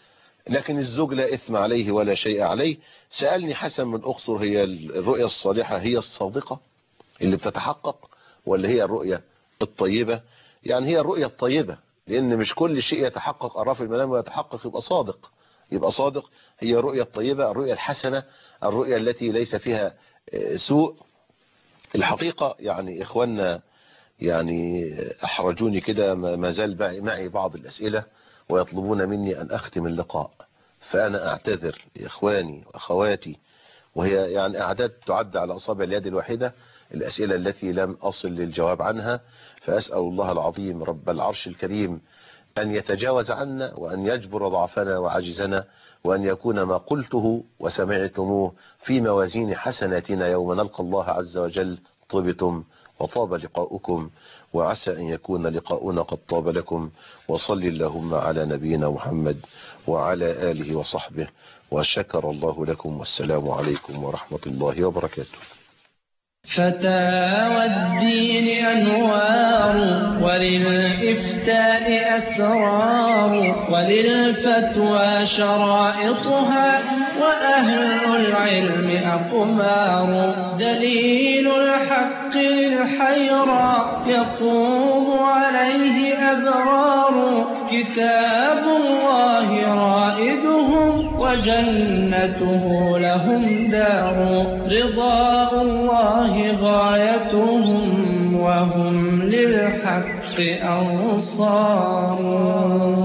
لكن الزوج لا إثم عليه ولا شيء عليه. سألني حسن من أقصر: هي الرؤية الصالحة هي الصادقة اللي بتتحقق، ولا هي الرؤية الطيبة؟ يعني هي الرؤية الطيبة، لأن مش كل شيء يتحقق أراه في المنام ويتحقق يبقى صادق. يبقى صادق هي الرؤية الطيبة، الرؤية الحسنة، الرؤية التي ليس فيها سوء. الحقيقة يعني إخواننا يعني أحرجوني كده، ما زال معي بعض الأسئلة ويطلبون مني أن أختم اللقاء، فأنا أعتذر لإخواني وأخواتي، وهي يعني أعداد تعد على أصابع اليد الواحدة الأسئلة التي لم أصل للجواب عنها. فأسأل الله العظيم رب العرش الكريم أن يتجاوز عنا وأن يجبر ضعفنا وعجزنا، وأن يكون ما قلته وسمعتموه في موازين حسناتنا يوم نلقى الله عز وجل. طبتم وطاب لقاؤكم، وعسى أن يكون لقاؤنا قد طاب لكم. وصل اللهم على نبينا محمد وعلى آله وصحبه، وشكر الله لكم، والسلام عليكم ورحمة الله وبركاته. فتاوى الدين أنوار وللإفتاء أسرار وللفتوى شرائطها وأهل العلم أقمار دليل الحق للحيرى يقوم عليه أبرار كتاب الله رائدهم وجنته لهم دار رضاء الله غايتهم وهم للحق أنصار